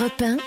Europe 1,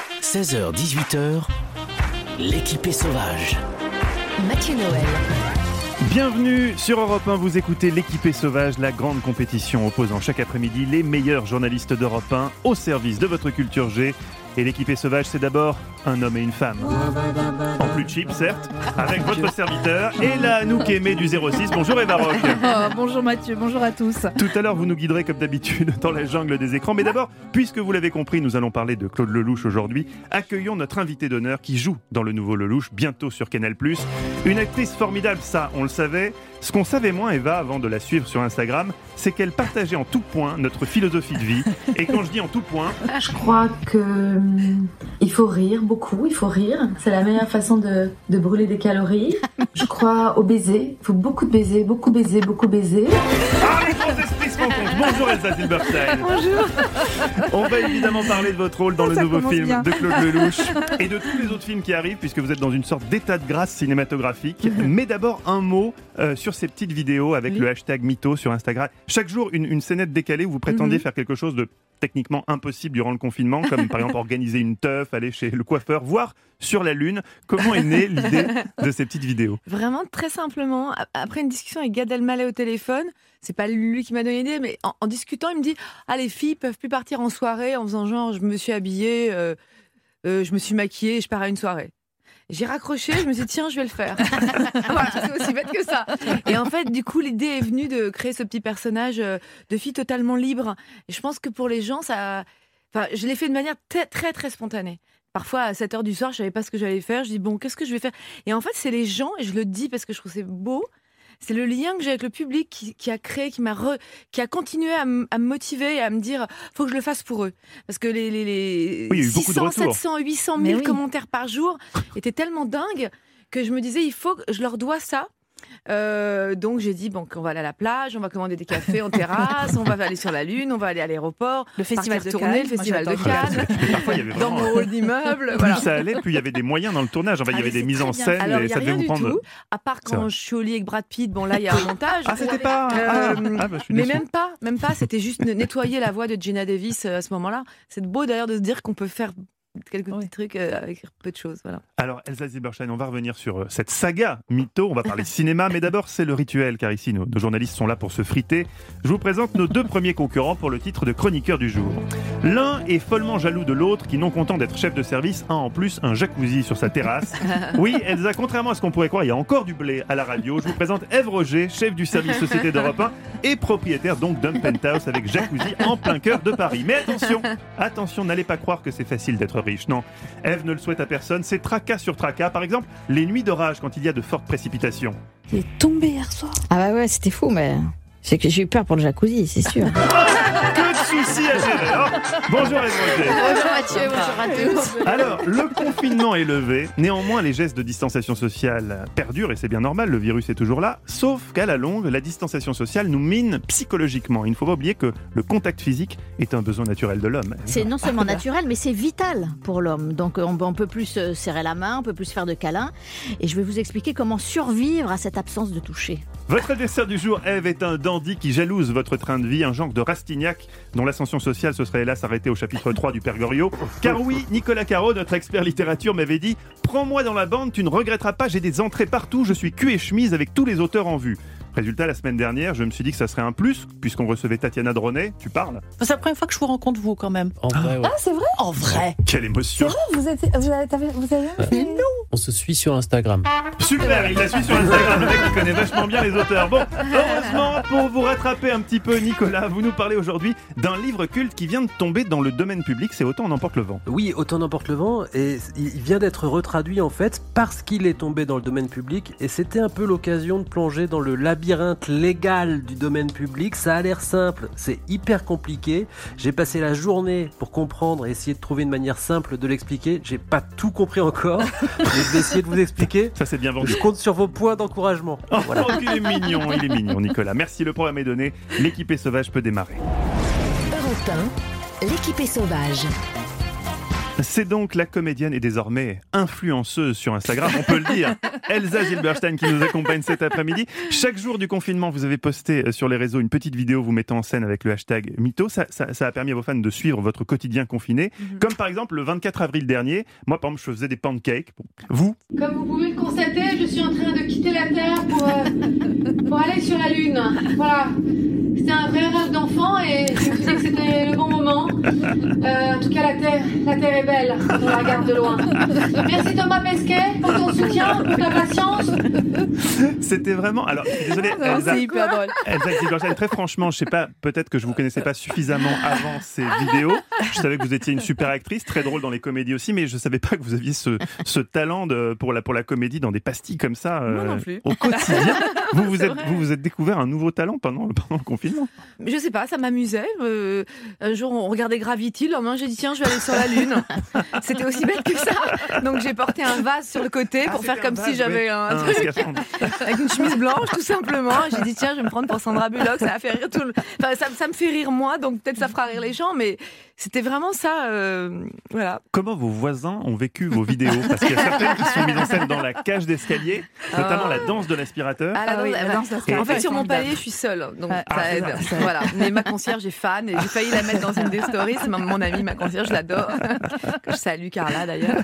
16h-18h, l'équipée sauvage. Mathieu Noël. Bienvenue sur Europe 1, vous écoutez l'équipée sauvage, la grande compétition opposant chaque après-midi les meilleurs journalistes d'Europe 1 au service de votre culture G. Et l'équipée sauvage, c'est d'abord un homme et une femme. En plus cheap, certes, avec votre serviteur et la Anouk aimée du 06. Bonjour Eva Rock. Bonjour Mathieu, bonjour à tous. Tout à l'heure, vous nous guiderez comme d'habitude dans la jungle des écrans. Mais d'abord, puisque vous l'avez compris, nous allons parler de Claude Lelouch aujourd'hui. Accueillons notre invité d'honneur qui joue dans le nouveau Lelouch, bientôt sur Canal+. Une actrice formidable, ça, on le savait. Ce qu'on savait moins, Eva, avant de la suivre sur Instagram, c'est qu'elle partageait en tout point notre philosophie de vie. Et quand je dis en tout point... Je crois que il faut rire beaucoup, il faut rire. C'est la meilleure façon de brûler des calories. Je crois au baiser. Il faut beaucoup de baiser, beaucoup baiser, beaucoup baiser. Ah, les grands esprits se rencontrent. Bonjour Elsa Silberstein. Bonjour. On va évidemment parler de votre rôle dans le Ça nouveau commence film bien. de Claude Lelouch et de tous les autres films qui arrivent, puisque vous êtes dans une sorte d'état de grâce cinématographique. Mais d'abord, un mot sur ces petites vidéos avec le hashtag Mytho sur Instagram. Chaque jour, une scénette décalée où vous prétendez faire quelque chose de techniquement impossible durant le confinement, comme par exemple organiser une teuf, aller chez le coiffeur, voire sur la Lune. Comment est née l'idée de ces petites vidéos ? Vraiment, très simplement, après une discussion avec Gad Elmaleh au téléphone, c'est pas lui qui m'a donné l'idée, mais en discutant, il me dit « Ah, les filles peuvent plus partir en soirée en faisant genre, je me suis habillée, je me suis maquillée, je pars à une soirée. » J'ai raccroché, je me suis dit, tiens, je vais le faire. Voilà, c'est aussi bête que ça. Et en fait, du coup, l'idée est venue de créer ce petit personnage de fille totalement libre. Et je pense que pour les gens, je l'ai fait de manière très, très spontanée. Parfois, à 7h du soir, je savais pas ce que j'allais faire. Je dis, bon, qu'est-ce que je vais faire ? Et en fait, c'est les gens, et je le dis parce que je trouve c'est beau, c'est le lien que j'ai avec le public qui a créé, qui a continué à me motiver et à me dire faut que je le fasse pour eux. Parce que les Oui, il y a eu beaucoup de 600, retours. 700, 800 000 commentaires par jour étaient tellement dingues que je me disais il faut que je leur dois ça. Donc j'ai dit on va aller à la plage, on va commander des cafés en terrasse, on va aller sur la Lune, on va aller à l'aéroport, Le festival de tourner, Cannes. le festival de Moi, Cannes, Parfois, il y avait dans vraiment... mon hall d'immeuble. Plus Voilà. ça allait, plus il y avait des moyens dans le tournage. Enfin, il y avait des mises en scène Alors, et il n'y a ça devait rien vous du prendre... tout, à part C'est vrai. quand je suis au lit avec Brad Pitt, bon là il y a un montage. Ah, c'était pas... je suis Mais déçu. même pas, c'était juste nettoyer la voix de Gina Davis à ce moment-là. C'est beau d'ailleurs de se dire qu'on peut faire quelques petits trucs avec peu de choses. Voilà. Alors, Elsa Silberstein, on va revenir sur cette saga Mytho. On va parler cinéma, mais d'abord, c'est le rituel, car ici, nos journalistes sont là pour se friter. Je vous présente nos deux premiers concurrents pour le titre de chroniqueur du jour. L'un est follement jaloux de l'autre, qui, non content d'être chef de service, a en plus un jacuzzi sur sa terrasse. Oui, Elsa, contrairement à ce qu'on pourrait croire, il y a encore du blé à la radio. Je vous présente Ève Roger, chef du service Société d'Europe 1 et propriétaire donc d'un penthouse avec jacuzzi en plein cœur de Paris. Mais attention, n'allez pas croire que c'est facile d'être riche. Non, Ève ne le souhaite à personne, c'est tracas sur tracas. Par exemple, les nuits d'orage quand il y a de fortes précipitations. Il est tombé hier soir. Ah bah ouais, c'était fou, mais c'est que j'ai eu peur pour le jacuzzi, c'est sûr. Que de soucis à gérer, hein. Bonjour Ève Roger. Bonjour Mathieu, bonjour à tous. Alors, le confinement est levé. Néanmoins, les gestes de distanciation sociale perdurent et c'est bien normal, le virus est toujours là. Sauf qu'à la longue, la distanciation sociale nous mine psychologiquement. Il ne faut pas oublier que le contact physique est un besoin naturel de l'homme. C'est non seulement naturel, mais c'est vital pour l'homme. Donc on peut plus se serrer la main, on peut plus se faire de câlins. Et je vais vous expliquer comment survivre à cette absence de toucher. Votre adversaire du jour, Ève, est un dandy qui jalouse votre train de vie, un genre de Rastignac dont l'ascension sociale se serait hélas arrêtée au chapitre 3 du Père Goriot. Car oui, Nicolas Caro, notre expert littérature, m'avait dit « Prends-moi dans la bande, tu ne regretteras pas, j'ai des entrées partout, je suis cul et chemise avec tous les auteurs en vue. » Résultat, la semaine dernière, je me suis dit que ça serait un plus, puisqu'on recevait Tatiana Dronet. Tu parles ? C'est la première fois que je vous rencontre, vous, quand même. En vrai, ouais. Ah, c'est vrai? En vrai. Quelle émotion! Vous avez On se suit sur Instagram. Super, il la suit sur Instagram, le mec qui connaît vachement bien les auteurs. Bon, heureusement, pour vous rattraper un petit peu, Nicolas, vous nous parlez aujourd'hui d'un livre culte qui vient de tomber dans le domaine public, c'est Autant en emporte le vent. Oui, Autant n'emporte le vent, et il vient d'être retraduit en fait parce qu'il est tombé dans le domaine public, et c'était un peu l'occasion de plonger dans le labyrinthe légal du domaine public. Ça a l'air simple, c'est hyper compliqué. J'ai passé la journée pour comprendre et essayer de trouver une manière simple de l'expliquer. J'ai pas tout compris encore, mais je vais essayer de vous expliquer. Ça, c'est bien vendu. Je compte sur vos points d'encouragement. Oh, Voilà. il est mignon, Nicolas. Merci, le programme est donné. L'équipée sauvage peut démarrer. Europe 1, l'équipée sauvage. C'est donc la comédienne et désormais influenceuse sur Instagram, on peut le dire, Elsa Zilberstein qui nous accompagne cet après-midi. Chaque jour du confinement, vous avez posté sur les réseaux une petite vidéo vous mettant en scène avec le hashtag Mytho. Ça a permis à vos fans de suivre votre quotidien confiné. Comme par exemple le 24 avril dernier, moi par exemple je faisais des pancakes. Vous ? Comme vous pouvez le constater, je suis en train de quitter la Terre pour aller sur la Lune. Voilà. C'était un vrai rêve d'enfant et je me suis dit que c'était le bon moment. En tout cas, la Terre est belle quand on la regarde de loin. Merci Thomas Pesquet pour ton soutien, pour ta patience. C'était vraiment... Alors, je suis désolé, Elsa, C'est hyper drôle. Elsa Zilberstein, très franchement, je sais pas, peut-être que je vous connaissais pas suffisamment avant ces vidéos. Je savais que vous étiez une super actrice, très drôle dans les comédies aussi, mais je savais pas que vous aviez ce talent pour la comédie dans des pastilles comme ça Moi non plus. au quotidien. Vous êtes découvert un nouveau talent pendant le confinement. Je sais pas, ça m'amusait. Un jour, on regardait Gravity. Le lendemain, j'ai dit tiens, je vais aller sur la Lune. C'était aussi bête que ça. Donc, j'ai porté un vase sur le côté pour faire comme si j'avais un truc scaphandre. avec une chemise blanche, tout simplement. J'ai dit tiens, je vais me prendre pour Sandra Bullock. Ça va faire rire enfin, ça me fait rire moi, donc peut-être ça fera rire les gens, mais c'était vraiment ça. Voilà. Comment vos voisins ont vécu vos vidéos ? Parce qu'il y a certaines qui sont mises en scène dans la cage d'escalier, notamment la danse de l'aspirateur. La danse En fait, sur mon palier, je suis seule, donc ça aide. Voilà. Mais ma concierge est fan et j'ai failli la mettre dans une des stories. C'est mon amie, ma concierge, je l'adore. Que je salue, Carla d'ailleurs.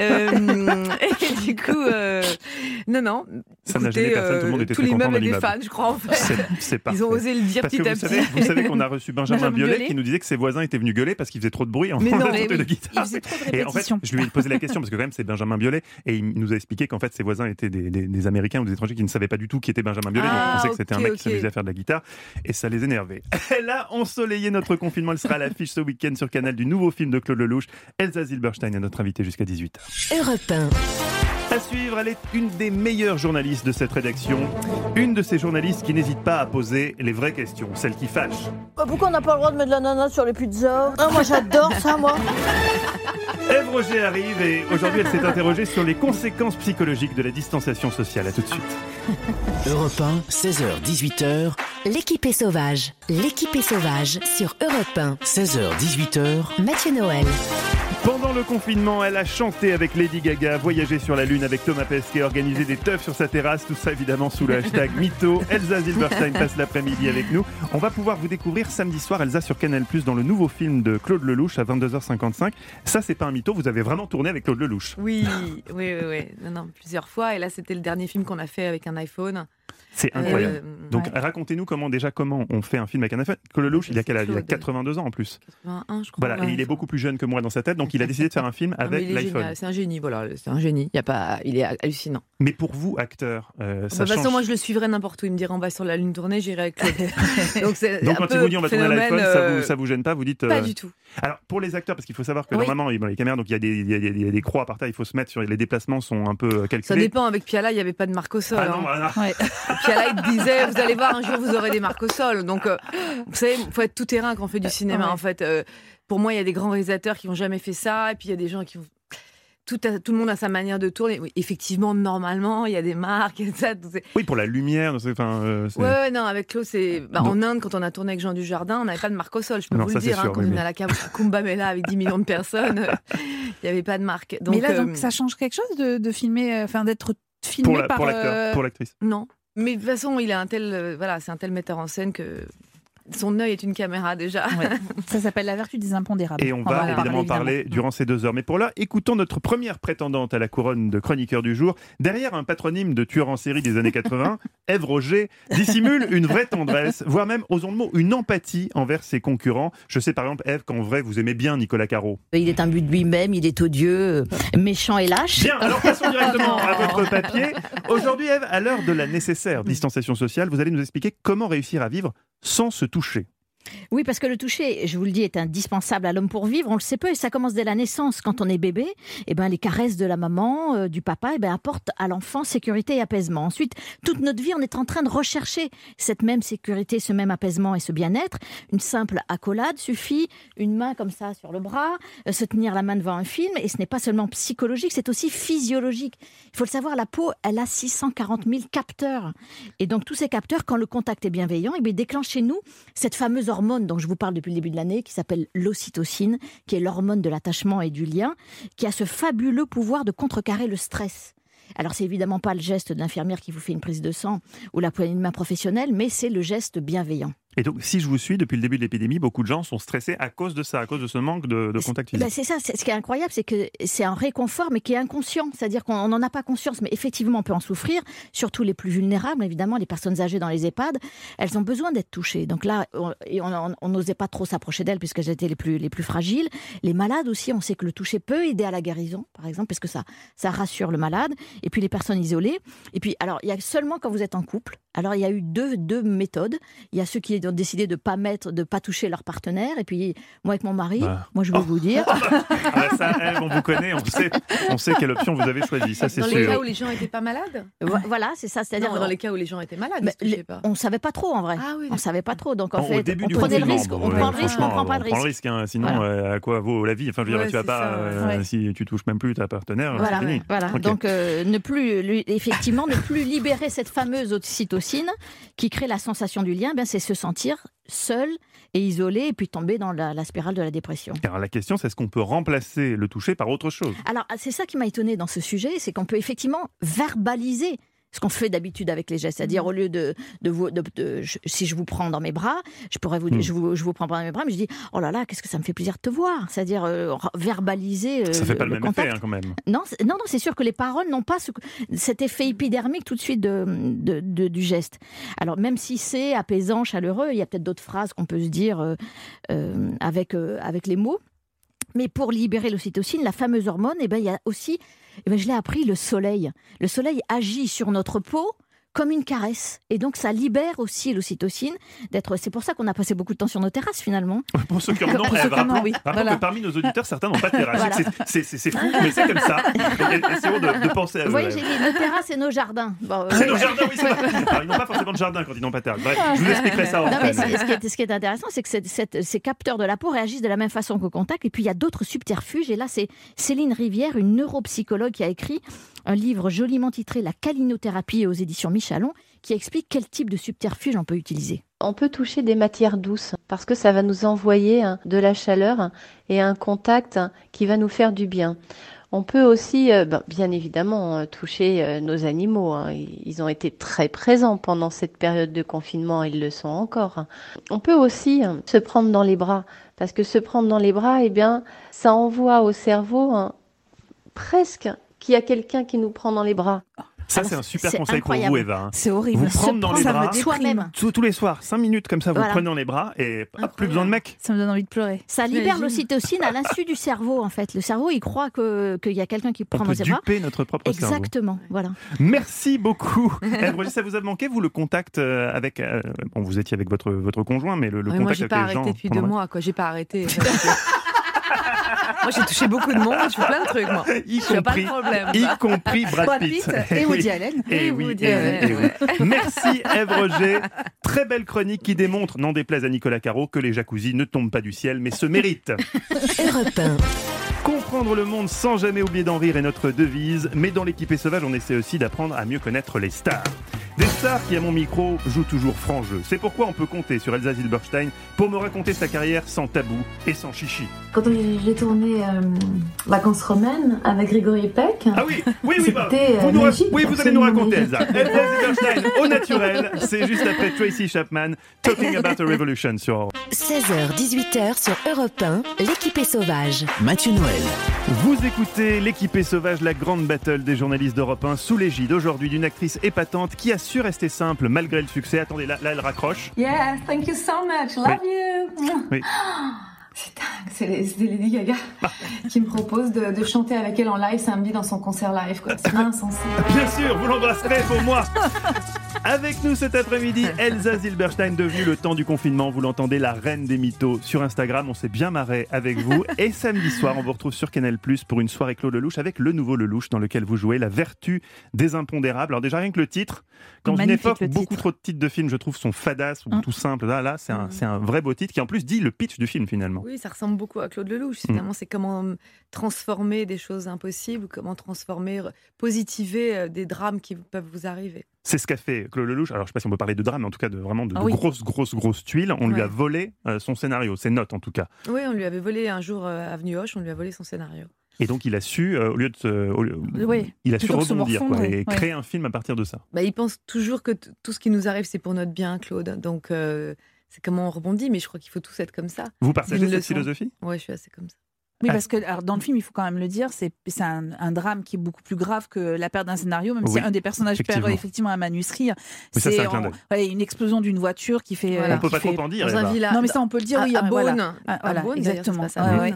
Et du coup, non. Ça n'a gêné personne, tout le monde était tous très content l'immeuble de est des l'immeuble. fans, je crois en fait. C'est parfait. Ils ont osé le dire Parce petit que à petit. vous savez qu'on a reçu Benjamin Benjamin Biolay Biolay qui nous disait que ses voisins étaient venus gueuler parce qu'il faisait trop de bruit en Mais non, faisant mais de guitare. il faisait trop de Et en fait, répétitions. je lui ai posé la question parce que quand même c'est Benjamin Biolay et il nous a expliqué qu'en fait ses voisins étaient des Américains ou des étrangers qui ne savaient pas du tout qui était Benjamin Biolay, donc ils pensaient que c'était un mec qui s'amusait à faire de la guitare et ça les énervait. Elle a ensoleillé notre confinement, elle sera à l'affiche ce week-end sur Canal du nouveau film de Claude Lelouch. Elsa Zilberstein est notre invitée jusqu'à 18h. Europe 1. À suivre, elle est une des meilleures journalistes de cette rédaction. Une de ces journalistes qui n'hésite pas à poser les vraies questions, celles qui fâchent. Pourquoi on n'a pas le droit de mettre de l'ananas sur les pizzas ? Moi j'adore ça, moi. Ève Roger arrive et aujourd'hui elle s'est interrogée sur les conséquences psychologiques de la distanciation sociale. À tout de suite. Europe 1, 16h-18h. L'équipe est sauvage. L'équipe est sauvage sur Europe 1. 16h-18h. Mathieu Noël. Pendant le confinement, elle a chanté avec Lady Gaga, voyagé sur la Lune avec Thomas Pesquet, organisé des teufs sur sa terrasse, tout ça évidemment sous le hashtag Mytho. Elsa Zilberstein passe l'après-midi avec nous. On va pouvoir vous découvrir samedi soir, Elsa, sur Canal+, dans le nouveau film de Claude Lelouch à 22h55. Ça, c'est pas un mytho, vous avez vraiment tourné avec Claude Lelouch. Oui. Non, plusieurs fois. Et là, c'était le dernier film qu'on a fait avec un iPhone. C'est incroyable. Donc racontez-nous comment on fait un film avec un iPhone. Claude Lelouch, il a quel âge ? Il a 82 ans en plus. 81, je crois. Voilà, et il est beaucoup plus jeune que moi dans sa tête, donc il a décidé de faire un film avec l'iPhone. C'est un génie, voilà. C'est un génie. Il est hallucinant. Mais pour vous, acteur, ça De toute façon, change. moi, je le suivrai n'importe où. Il me dirait on va sur la Lune tourner, j'irai avec Claude. Donc quand il vous dit on va tourner l'iPhone, ça vous gêne pas ? Vous dites Pas du tout. Alors pour les acteurs, parce qu'il faut savoir que normalement, dans les caméras, donc il y a des croix par terre, il faut se mettre sur les déplacements sont un peu calculés. Ça dépend. Avec Piala, il n'y avait pas de marque au sol. Ah non, voilà. Piala, il disait vous allez voir, un jour vous aurez des marques au sol. Donc, vous savez, il faut être tout terrain quand on fait du cinéma. En fait, pour moi, il y a des grands réalisateurs qui n'ont jamais fait ça, et puis il y a des gens qui ont... Tout le monde a sa manière de tourner. Oui, effectivement, normalement, il y a des marques et ça. Oui, pour la lumière. Non, avec Claude, c'est. En Inde, quand on a tourné avec Jean Dujardin, on n'avait pas de marque au sol. Je peux vous le dire. Quand on est à la Kumbh Mela avec 10 millions de personnes, il n'y avait pas de marque. Donc, mais là, donc, ça change quelque chose de filmer, d'être filmé pour l'acteur, pour l'actrice. Non. Mais de toute façon, il a c'est un tel metteur en scène que son œil est une caméra déjà. Ouais. Ça s'appelle la vertu des impondérables. Et on va évidemment parler durant ces 2 heures. Mais pour là, écoutons notre première prétendante à la couronne de chroniqueur du jour. Derrière un patronyme de tueur en série des années 80, Ève Roger dissimule une vraie tendresse, voire même, osons le mot, une empathie envers ses concurrents. Je sais par exemple, Ève, qu'en vrai, vous aimez bien Nicolas Caro. Il est imbu de lui-même, il est odieux, méchant et lâche. Bien, alors passons directement à votre papier. Aujourd'hui, Ève, à l'heure de la nécessaire distanciation sociale, vous allez nous expliquer comment réussir à vivre sans se toucher. Oui, parce que le toucher, je vous le dis, est indispensable à l'homme pour vivre. On le sait peu et ça commence dès la naissance. Quand on est bébé, les caresses de la maman, du papa, apportent à l'enfant sécurité et apaisement. Ensuite, toute notre vie, on est en train de rechercher cette même sécurité, ce même apaisement et ce bien-être. Une simple accolade suffit, une main comme ça sur le bras, se tenir la main devant un film. Et ce n'est pas seulement psychologique, c'est aussi physiologique. Il faut le savoir, la peau, elle a 640 000 capteurs. Et donc, tous ces capteurs, quand le contact est bienveillant, déclenchent chez nous cette fameuse hormone hormone dont je vous parle depuis le début de l'année, qui s'appelle l'ocytocine, qui est l'hormone de l'attachement et du lien, qui a ce fabuleux pouvoir de contrecarrer le stress. Alors, c'est évidemment pas le geste de l'infirmière qui vous fait une prise de sang ou la poignée de main professionnelle, mais c'est le geste bienveillant. Et donc, si je vous suis, depuis le début de l'épidémie, beaucoup de gens sont stressés à cause de ça, à cause de ce manque de contact physique. C'est ça, ce qui est incroyable, c'est que c'est un réconfort, mais qui est inconscient. C'est-à-dire qu'on n'en a pas conscience, mais effectivement, on peut en souffrir, surtout les plus vulnérables, évidemment, les personnes âgées dans les EHPAD, elles ont besoin d'être touchées. Donc là, on n'osait pas trop s'approcher d'elles, puisqu'elles étaient les plus fragiles. Les malades aussi, on sait que le toucher peut aider à la guérison, par exemple, parce que ça rassure le malade. Et puis les personnes isolées. Et puis, alors, il y a seulement quand vous êtes en couple. Alors, il y a eu deux méthodes. Il y a ceux qui ont décidé de pas toucher leur partenaire. Et puis, moi, avec mon mari, moi, je vais vous dire. Ça, on vous connaît, on sait quelle option vous avez choisie. Ça, c'est dans sûr. les cas où les gens n'étaient pas malades. Voilà, c'est ça. C'est-à-dire dans les cas où les gens étaient malades. On ne savait pas trop, en vrai. Ah, oui, on ne savait pas trop. Donc, en fait, au début on du prenait le confinement, risque. On prend le risque, on ne prend pas le risque. On prend le risque, hein, sinon, voilà. à quoi vaut la vie? Enfin, je veux dire, tu vas pas, si tu touches même plus ta partenaire, voilà, c'est fini. Voilà. Okay. Donc, ne plus libérer cette fameuse ocytocine qui crée la sensation du lien, c'est se sentir seul et isolé et puis tomber dans la spirale de la dépression. Alors la question, c'est est-ce qu'on peut remplacer le toucher par autre chose? Alors, c'est ça qui m'a étonnée dans ce sujet, c'est qu'on peut effectivement verbaliser ce qu'on fait d'habitude avec les gestes, c'est-à-dire au lieu si je vous prends dans mes bras, je pourrais vous dire, je vous prends dans mes bras, mais je dis oh là là, qu'est-ce que ça me fait plaisir de te voir, c'est-à-dire verbaliser. Ça fait pas le même contact. effet quand même. Non, c'est sûr que les paroles n'ont pas cet effet épidermique tout de suite du geste. Alors même si c'est apaisant, chaleureux, il y a peut-être d'autres phrases qu'on peut se dire avec les mots. Mais pour libérer l'ocytocine, la fameuse hormone, il y a aussi, je l'ai appris, le soleil. Le soleil agit sur notre peau comme une caresse. Et donc, ça libère aussi l'ocytocine. C'est pour ça qu'on a passé beaucoup de temps sur nos terrasses, finalement. Pour ceux qui en ont, rappelons que parmi nos auditeurs, certains n'ont pas de terrasse. Voilà. C'est fou, mais c'est comme ça. Donc, essayons de penser à eux. Vous voyez, j'ai dit nos terrasses et nos jardins. Bon, c'est nos jardins, oui, c'est vrai. Alors, ils n'ont pas forcément de jardin quand ils n'ont pas de terrasse. Bref, je vous expliquerai ça en fait. Ce qui est intéressant, c'est que ces capteurs de la peau réagissent de la même façon qu'au contact. Et puis, il y a d'autres subterfuges. Et là, c'est Céline Rivière, une neuropsychologue, qui a écrit un livre joliment titré « La calinothérapie » aux éditions Michalon, qui explique quel type de subterfuge on peut utiliser. On peut toucher des matières douces parce que ça va nous envoyer de la chaleur et un contact qui va nous faire du bien. On peut aussi, bien évidemment, toucher nos animaux. Ils ont été très présents pendant cette période de confinement, ils le sont encore. On peut aussi se prendre dans les bras parce que se prendre dans les bras, ça envoie au cerveau presque qu'il y a quelqu'un qui nous prend dans les bras. Ça, c'est un super conseil pour vous, Eva. C'est horrible. Vous prendre dans les bras soi-même. Tous les soirs, 5 minutes comme ça, vous prenez dans les bras et plus besoin de mec. Ça me donne envie de pleurer. Ça libère l'ocytocine à l'insu du cerveau, en fait. Le cerveau, il croit qu'il y a quelqu'un qui prend dans ses bras. On peut duper notre propre cerveau. Exactement, voilà. Merci beaucoup. Roger, ça vous a manqué, vous, le contact avec... vous étiez avec votre conjoint, mais le contact avec les gens... Moi, j'ai pas arrêté depuis 2 mois, quoi. J'ai pas arrêté. Moi, j'ai touché beaucoup de monde, je fais plein de trucs, moi. Y compris Brad Pitt. Et Woody Allen. Et oui. Merci, Ève Roger. Très belle chronique qui démontre, n'en déplaise à Nicolas Caro, que les jacuzzis ne tombent pas du ciel, mais se méritent. Europe 1. Comprendre le monde sans jamais oublier d'en rire est notre devise, mais dans l'équipée sauvage, on essaie aussi d'apprendre à mieux connaître les stars. Des stars qui, à mon micro, jouent toujours franc jeu. C'est pourquoi on peut compter sur Elsa Zilberstein pour me raconter sa carrière sans tabou et sans chichi. Quand j'ai tourné Vacances romaines avec Grégory Peck, vous allez nous raconter, Elsa. Elsa Zilberstein au naturel, c'est juste après Tracy Chapman, Talking About a Revolution sur 16h-18h sur Europe 1, l'équipée sauvage. Mathieu Noël. Vous écoutez l'équipée sauvage, la grande battle des journalistes d'Europe 1, sous l'égide aujourd'hui d'une actrice épatante qui a su rester simple malgré le succès. Attendez, là elle raccroche. Yeah, thank you so much, love you. Oui. C'est dingue, c'est Lady Gaga qui me propose de chanter avec elle en live samedi dans son concert live, quoi. C'est insensé. Bien sûr, vous l'embrasserez pour moi. Avec nous cet après-midi, Elsa Zilberstein, devenue le temps du confinement. Vous l'entendez, la reine des mythos. Sur Instagram, on s'est bien marré avec vous. Et samedi soir, on vous retrouve sur Canal+ pour une soirée Claude Lelouch avec le nouveau Lelouch dans lequel vous jouez la vertu des impondérables. Alors déjà, rien que le titre, dans une époque où beaucoup trop de titres de films, je trouve, sont fadas ou tout simples. Là, c'est un vrai beau titre qui en plus dit le pitch du film finalement. Oui, ça ressemble beaucoup à Claude Lelouch. Finalement, c'est comment transformer des choses impossibles, comment transformer, positiver des drames qui peuvent vous arriver. C'est ce qu'a fait Claude Lelouch. Alors, je ne sais pas si on peut parler de drame, mais en tout cas, de grosses tuiles. On lui a volé son scénario, ses notes en tout cas. Oui, on lui avait volé un jour à Avenue Hoche, on lui a volé son scénario. Et donc, il a su, il a su rebondir et créer un film à partir de ça. Il pense toujours que tout ce qui nous arrive, c'est pour notre bien, Claude. Donc, c'est comment on rebondit, mais je crois qu'il faut tous être comme ça. Vous partagez cette philosophie ? Oui, je suis assez comme ça. Oui, parce que alors, dans le film, il faut quand même le dire, c'est un drame qui est beaucoup plus grave que la perte d'un scénario, même si un des personnages perd effectivement un manuscrit. Mais ça, c'est un clin d'œil. Une explosion d'une voiture qui fait... On ne peut pas trop en dire. Dans un village. Non, mais ça, on peut le dire, oui. À Beaune. Voilà, exactement.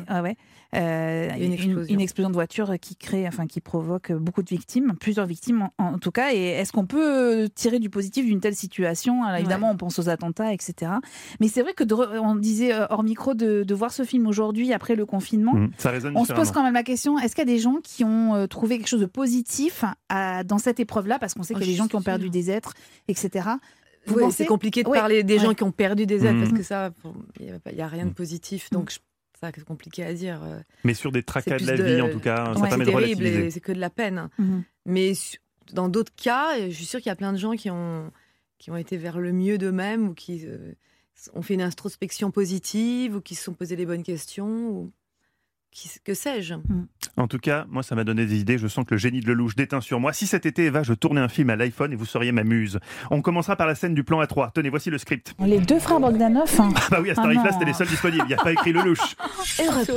Une explosion de voiture qui provoque beaucoup de victimes, plusieurs victimes en tout cas. Et est-ce qu'on peut tirer du positif d'une telle situation ? Alors, évidemment, on pense aux attentats, etc. Mais c'est vrai que on disait hors micro de voir ce film aujourd'hui après le confinement. Ça résonne on se pose quand même la question, est-ce qu'il y a des gens qui ont trouvé quelque chose de positif dans cette épreuve-là ? Parce qu'on sait qu'il y a des gens qui ont perdu des êtres, etc. C'est compliqué de parler des gens qui ont perdu des êtres, parce que ça, il n'y a rien de positif. Donc, c'est compliqué à dire. Mais sur des tracas de la vie, en tout cas, ça permet de relativiser. C'est que de la peine. Mais dans d'autres cas, je suis sûre qu'il y a plein de gens qui ont été vers le mieux d'eux-mêmes ou qui ont fait une introspection positive ou qui se sont posé les bonnes questions ou que sais-je. En tout cas, moi, ça m'a donné des idées. Je sens que le génie de Lelouch déteint sur moi. Si cet été, Eva, je tournais un film à l'iPhone et vous seriez ma muse. On commencera par la scène du plan A3. Tenez, voici le script. Les deux frères Bogdanov. Ah bah oui, à ce tarif-là, c'était les seuls disponibles. Il n'y a pas écrit Lelouch. Europe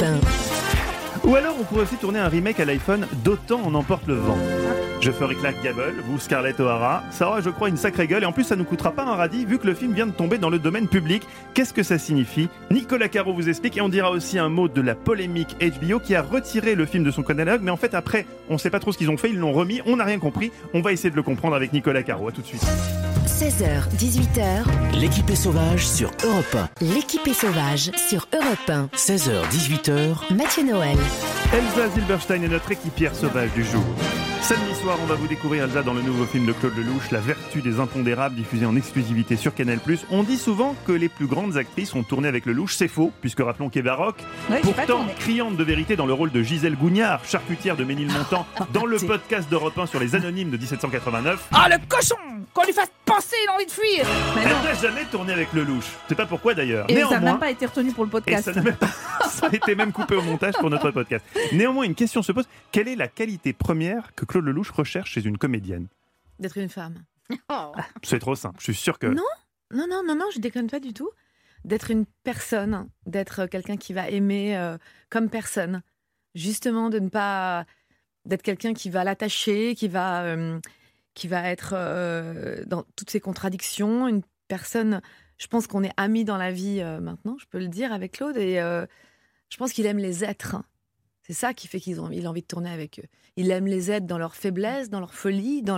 1. Ou alors, on pourrait aussi tourner un remake à l'iPhone d'Autant on emporte le vent. Je ferai Clark Gable, vous Scarlett O'Hara. Ça aura, je crois, une sacrée gueule. Et en plus, ça ne nous coûtera pas un radis vu que le film vient de tomber dans le domaine public. Qu'est-ce que ça signifie ? Nicolas Caro vous explique et on dira aussi un mot de la polémique HBO qui a retiré le film de son catalogue. Mais en fait, après, on ne sait pas trop ce qu'ils ont fait. Ils l'ont remis. On n'a rien compris. On va essayer de le comprendre avec Nicolas Caro. À tout de suite. 16h, 18h. L'équipée sauvage sur Europe 1. L'équipée sauvage sur Europe 1. 16h, 18h. Mathieu Noël. Elsa Zilberstein est notre équipière sauvage du jour. Samedi soir, on va vous découvrir Elsa dans le nouveau film de Claude Lelouch, La vertu des impondérables, diffusé en exclusivité sur Canal+. On dit souvent que les plus grandes actrices ont tourné avec Lelouch, c'est faux, puisque rappelons qu'Eva Rock, pourtant criante de vérité dans le rôle de Gisèle Gougnard, charcutière de Ménilmontant, dans le podcast d'Europe 1 sur les Anonymes de 1789. Ah, le cochon ! Qu'on lui fasse penser, il a envie de fuir. Elle n'a jamais tourné avec Lelouch. Je sais pas pourquoi d'ailleurs. Et néanmoins, ça n'a même pas été retenu pour le podcast. Ça a été même coupé au montage pour notre podcast. Néanmoins, une question se pose. Quelle est la qualité première que Claude Lelouch recherche chez une comédienne ? D'être une femme. C'est trop simple. Je suis sûr que... Non, je déconne pas du tout. D'être une personne, d'être quelqu'un qui va aimer comme personne. Justement, de ne pas... d'être quelqu'un qui va l'attacher, qui va être dans toutes ses contradictions. Une personne... Je pense qu'on est amis dans la vie maintenant, je peux le dire, avec Claude. Et je pense qu'il aime les êtres. C'est ça qui fait qu'il a envie de tourner avec eux. Il aime les êtres dans leur faiblesse, dans leur folie, dans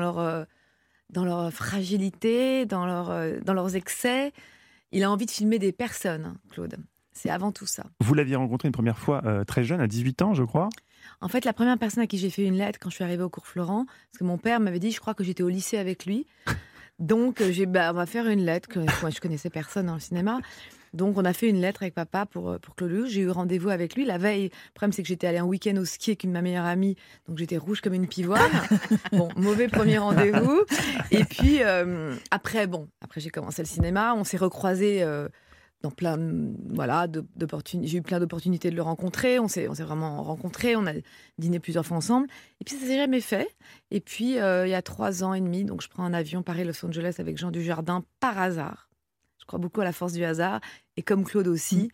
leur fragilité, dans leurs excès. Il a envie de filmer des personnes, Claude. C'est avant tout ça. Vous l'aviez rencontré une première fois très jeune, à 18 ans, je crois. En fait, la première personne à qui j'ai fait une lettre quand je suis arrivée au cours Florent, parce que mon père m'avait dit, je crois que j'étais au lycée avec lui. Donc, on va faire une lettre. Moi, je connaissais personne dans le cinéma. Donc, on a fait une lettre avec papa pour Claude Lelouch. J'ai eu rendez-vous avec lui. La veille, le problème, c'est que j'étais allée un week-end au ski avec ma meilleure amie. Donc, j'étais rouge comme une pivoine. Bon, mauvais premier rendez-vous. Et puis, après, j'ai commencé le cinéma. On s'est recroisés dans plein, d'opportunités. J'ai eu plein d'opportunités de le rencontrer. On s'est vraiment rencontrés. On a dîné plusieurs fois ensemble. Et puis, ça s'est jamais fait. Et puis, il y a 3 ans et demi, donc je prends un avion Paris-Los Angeles avec Jean Dujardin par hasard. Je crois beaucoup à la force du hasard, et comme Claude aussi.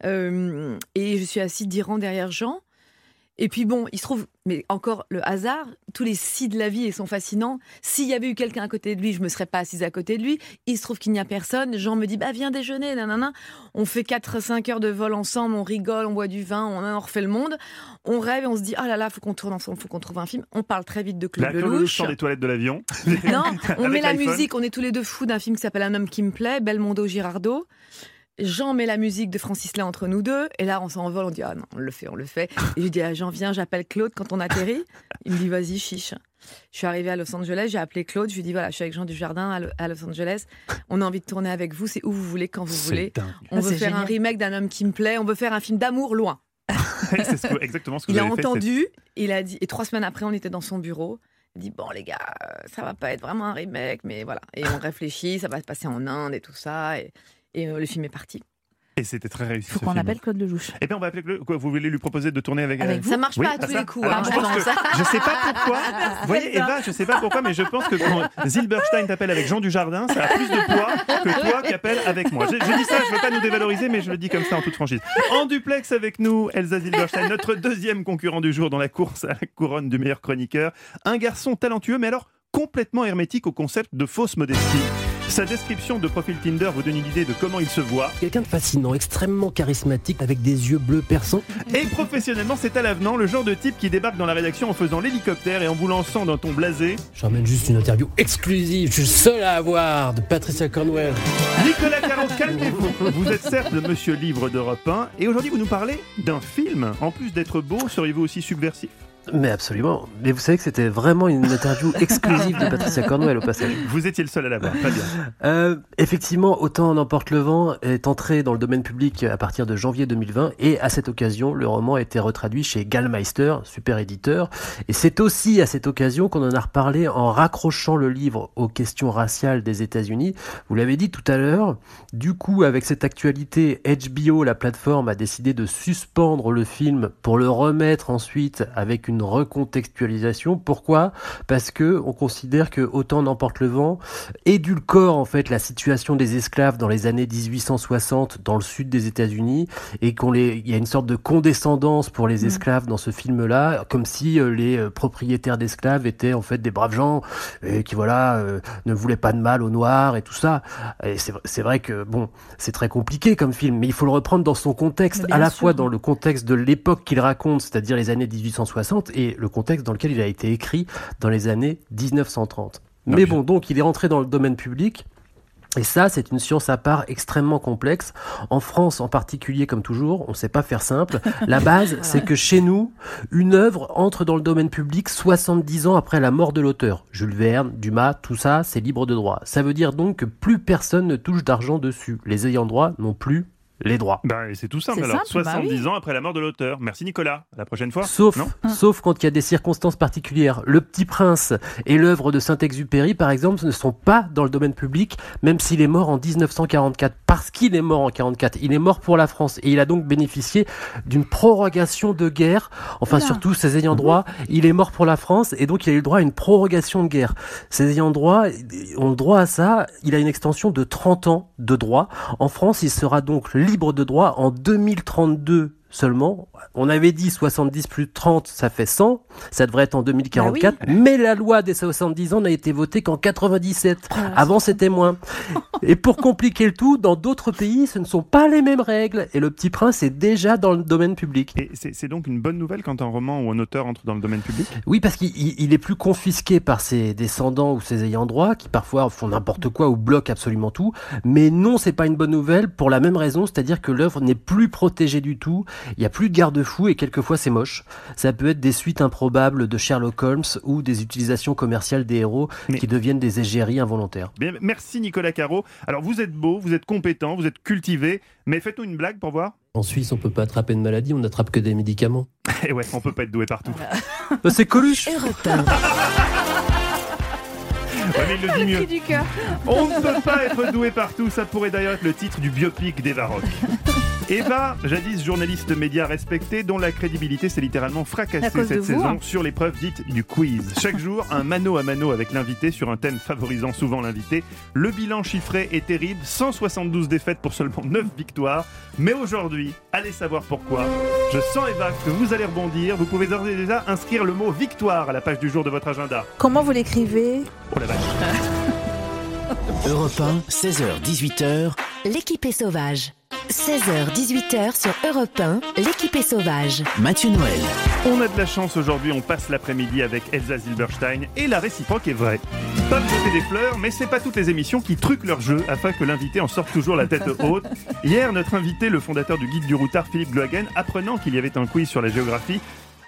Et je suis assise 10 rangs derrière Jean. Et puis bon, il se trouve, mais encore le hasard, tous les si de la vie sont fascinants. S'il y avait eu quelqu'un à côté de lui, je ne me serais pas assise à côté de lui. Il se trouve qu'il n'y a personne. Jean me dit, viens déjeuner, nanana. On fait 4-5 heures de vol ensemble, on rigole, on boit du vin, on refait le monde. On rêve et on se dit, faut qu'on tourne ensemble, faut qu'on trouve un film. On parle très vite de Claude Lelouch. Sort des toilettes de l'avion. Non, on met la musique, on est tous les deux fous d'un film qui s'appelle Un homme qui me plaît, Belmondo Girardot. Jean met la musique de Francis Lay entre nous deux, et là on s'envole, on dit non, on le fait. Et je dis à Jean, viens, j'appelle Claude quand on atterrit. Il me dit vas-y, chiche. Je suis arrivée à Los Angeles, j'ai appelé Claude, je lui ai dit voilà, je suis avec Jean Dujardin à Los Angeles, on a envie de tourner avec vous, c'est où vous voulez, quand vous voulez. On veut faire un remake d'un homme qui me plaît, on veut faire un film d'amour loin. C'est exactement ce que vous avez fait. Il a entendu, il a dit, et 3 semaines après, on était dans son bureau. Il dit bon les gars, ça va pas être vraiment un remake, mais voilà. Et on réfléchit, ça va se passer en Inde et tout ça, et le film est parti. Et c'était très réussi. Il faut qu'on appelle Claude Lelouch. Eh bien, on va appeler Claude. Quoi, vous voulez lui proposer de tourner avec Ça marche pas à tous les coups. Alors, je sais pas pourquoi. Vous voyez, Eva, je sais pas pourquoi, mais je pense que quand Zilberstein t'appelle avec Jean Dujardin, ça a plus de poids que toi qui appelle avec moi. Je dis ça, je veux pas nous dévaloriser, mais je le dis comme ça en toute franchise. En duplex avec nous, Elsa Zilberstein, notre deuxième concurrent du jour dans la course à la couronne du meilleur chroniqueur. Un garçon talentueux, mais alors complètement hermétique au concept de fausse modestie. Sa description de profil Tinder vous donne une idée de comment il se voit. Quelqu'un de fascinant, extrêmement charismatique, avec des yeux bleus perçants. Et professionnellement, c'est à l'avenant, le genre de type qui débarque dans la rédaction en faisant l'hélicoptère et en vous lançant d'un ton blasé. Je ramène juste une interview exclusive, je suis seul à avoir, de Patricia Cornwell. Nicolas Caro, calmez-vous. Vous êtes certes le monsieur livre d'Europe 1, et aujourd'hui vous nous parlez d'un film. En plus d'être beau, seriez-vous aussi subversif ? Mais absolument. Mais vous savez que c'était vraiment une interview exclusive de Patricia Cornwell au passage. Vous étiez le seul à la voir, très bien. Effectivement, Autant en emporte le vent est entré dans le domaine public à partir de janvier 2020 et à cette occasion, le roman a été retraduit chez Gallmeister, super éditeur. Et c'est aussi à cette occasion qu'on en a reparlé en raccrochant le livre aux questions raciales des États-Unis. Vous l'avez dit tout à l'heure. Du coup, avec cette actualité, HBO, la plateforme, a décidé de suspendre le film pour le remettre ensuite avec une recontextualisation. Pourquoi ? Parce que on considère que Autant n'emporte le vent édulcore en fait la situation des esclaves dans les années 1860 dans le sud des États-Unis et il y a une sorte de condescendance pour les esclaves dans ce film-là, comme si les propriétaires d'esclaves étaient en fait des braves gens et qui ne voulaient pas de mal aux noirs et tout ça. Et c'est vrai que bon, c'est très compliqué comme film, mais il faut le reprendre dans son contexte, à la fois dans le contexte de l'époque qu'il raconte, c'est-à-dire les années 1860, et le contexte dans lequel il a été écrit dans les années 1930. Mais bon, donc il est rentré dans le domaine public. Et ça, c'est une science à part extrêmement complexe. En France, en particulier, comme toujours, on ne sait pas faire simple. La base, c'est que chez nous, une œuvre entre dans le domaine public 70 ans après la mort de l'auteur. Jules Verne, Dumas, tout ça, c'est libre de droit. Ça veut dire donc que plus personne ne touche d'argent dessus. Les ayants droit non plus les droits. C'est tout simple alors. 70 ans après la mort de l'auteur. Merci Nicolas. À la prochaine fois. Sauf quand il y a des circonstances particulières. Le Petit Prince et l'œuvre de Saint-Exupéry, par exemple, ne sont pas dans le domaine public, même s'il est mort en 1944. Parce qu'il est mort en 1944. Il est mort pour la France. Et il a donc bénéficié d'une prorogation de guerre. Enfin, surtout ses ayants droit. Il est mort pour la France et donc il a eu le droit à une prorogation de guerre. Ses ayants droit ont le droit à ça. Il a une extension de 30 ans de droit. En France, il sera donc libre de droit en 2032 seulement. On avait dit 70 plus 30, ça fait 100. Ça devrait être en 2044. Mais la loi des 70 ans n'a été votée qu'en 97. Avant, c'était moins. Et pour compliquer le tout, dans d'autres pays, ce ne sont pas les mêmes règles. Et Le Petit Prince est déjà dans le domaine public. Et c'est donc une bonne nouvelle quand un roman ou un auteur entre dans le domaine public ? Oui, parce qu'il est plus confisqué par ses descendants ou ses ayants droit, qui parfois font n'importe quoi ou bloquent absolument tout. Mais non, c'est pas une bonne nouvelle pour la même raison, c'est-à-dire que l'œuvre n'est plus protégée du tout. Il n'y a plus de garde-fous et quelquefois c'est moche. Ça peut être des suites improbables de Sherlock Holmes ou des utilisations commerciales des héros qui deviennent des égéries involontaires. Bien, merci Nicolas Caro. Alors vous êtes beau, vous êtes compétent, vous êtes cultivé, mais faites-nous une blague pour voir. En Suisse, on peut pas attraper de maladie, on n'attrape que des médicaments. Et ouais, on peut pas être doué partout. C'est Coluche. Mais il le dit mieux. On ne peut pas être doué partout, ça pourrait d'ailleurs être le titre du biopic d'Eva Rock. Eva, jadis journaliste média respectée, dont la crédibilité s'est littéralement fracassée cette saison sur l'épreuve dite du quiz. Chaque jour, un mano à mano avec l'invité sur un thème favorisant souvent l'invité. Le bilan chiffré est terrible, 172 défaites pour seulement 9 victoires. Mais aujourd'hui, allez savoir pourquoi. Je sens, Eva, que vous allez rebondir. Vous pouvez d'ores et déjà inscrire le mot victoire à la page du jour de votre agenda. Comment vous l'écrivez ? Oh la vache. Europe 1, 16h-18h, l'équipe est sauvage. 16h-18h sur Europe 1, l'équipe est sauvage. Mathieu Noël. On a de la chance aujourd'hui, on passe l'après-midi avec Elsa Zilberstein et la réciproque est vraie. Pas me jeter des fleurs, mais c'est pas toutes les émissions qui truquent leur jeu afin que l'invité en sorte toujours la tête haute. Hier, notre invité, le fondateur du Guide du Routard, Philippe Glohagen, apprenant qu'il y avait un quiz sur la géographie,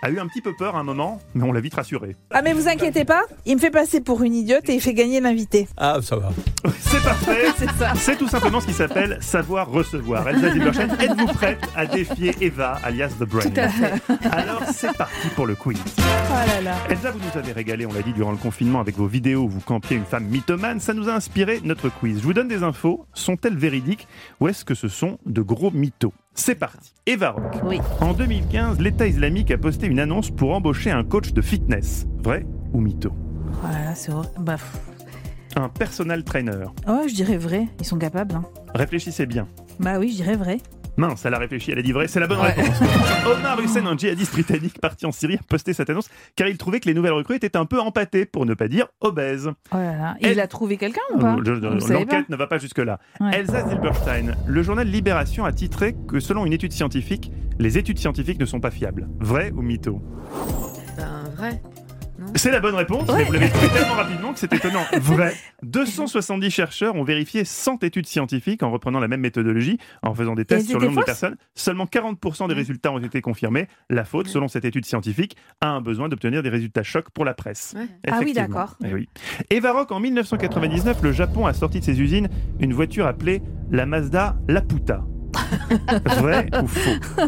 a eu un petit peu peur à un moment, mais on l'a vite rassuré. Ah mais vous inquiétez pas, il me fait passer pour une idiote et il fait gagner l'invité. Ah, ça va. C'est parfait. C'est ça. C'est tout simplement ce qui s'appelle savoir recevoir. Elsa Zilberstein, êtes-vous prête à défier Eva, alias The Brain? Tout à fait. Alors c'est parti pour le quiz. Oh là là. Elsa, vous nous avez régalé, on l'a dit, durant le confinement avec vos vidéos où vous campiez une femme mythomane. Ça nous a inspiré notre quiz. Je vous donne des infos. Sont-elles véridiques ou est-ce que ce sont de gros mythos? C'est parti. Eva Rock. Oui. En 2015, l'État islamique a posté une annonce pour embaucher un coach de fitness. Vrai ou mytho? Oh là là, c'est horrible. Bah, Un personal trainer. oh, je dirais vrai. Ils sont capables. Hein. Réfléchissez bien. Bah oui, je dirais vrai. Mince, elle a réfléchi, elle a dit vrai, c'est la bonne réponse. Omar Hussein, un djihadiste britannique parti en Syrie, a posté cette annonce car il trouvait que les nouvelles recrues étaient un peu empâtées, pour ne pas dire obèses. Oh là là. Et il a trouvé quelqu'un ou pas? L'enquête ne va pas jusque-là. Ouais. Elsa Zilberstein, le journal Libération a titré que selon une étude scientifique, les études scientifiques ne sont pas fiables. Vrai ou mytho? Vrai. C'est la bonne réponse, mais vous l'avez trouvé tellement rapidement que c'est étonnant. Vrai. 270 chercheurs ont vérifié 100 études scientifiques en reprenant la même méthodologie, en faisant des tests sur le nombre de personnes. Seulement 40% des résultats ont été confirmés. La faute, selon cette étude scientifique, a un besoin d'obtenir des résultats chocs pour la presse. Ouais. Ah oui, d'accord. Eh oui. Eva Rock, en 1999, le Japon a sorti de ses usines une voiture appelée la Mazda Laputa. Vrai ou faux?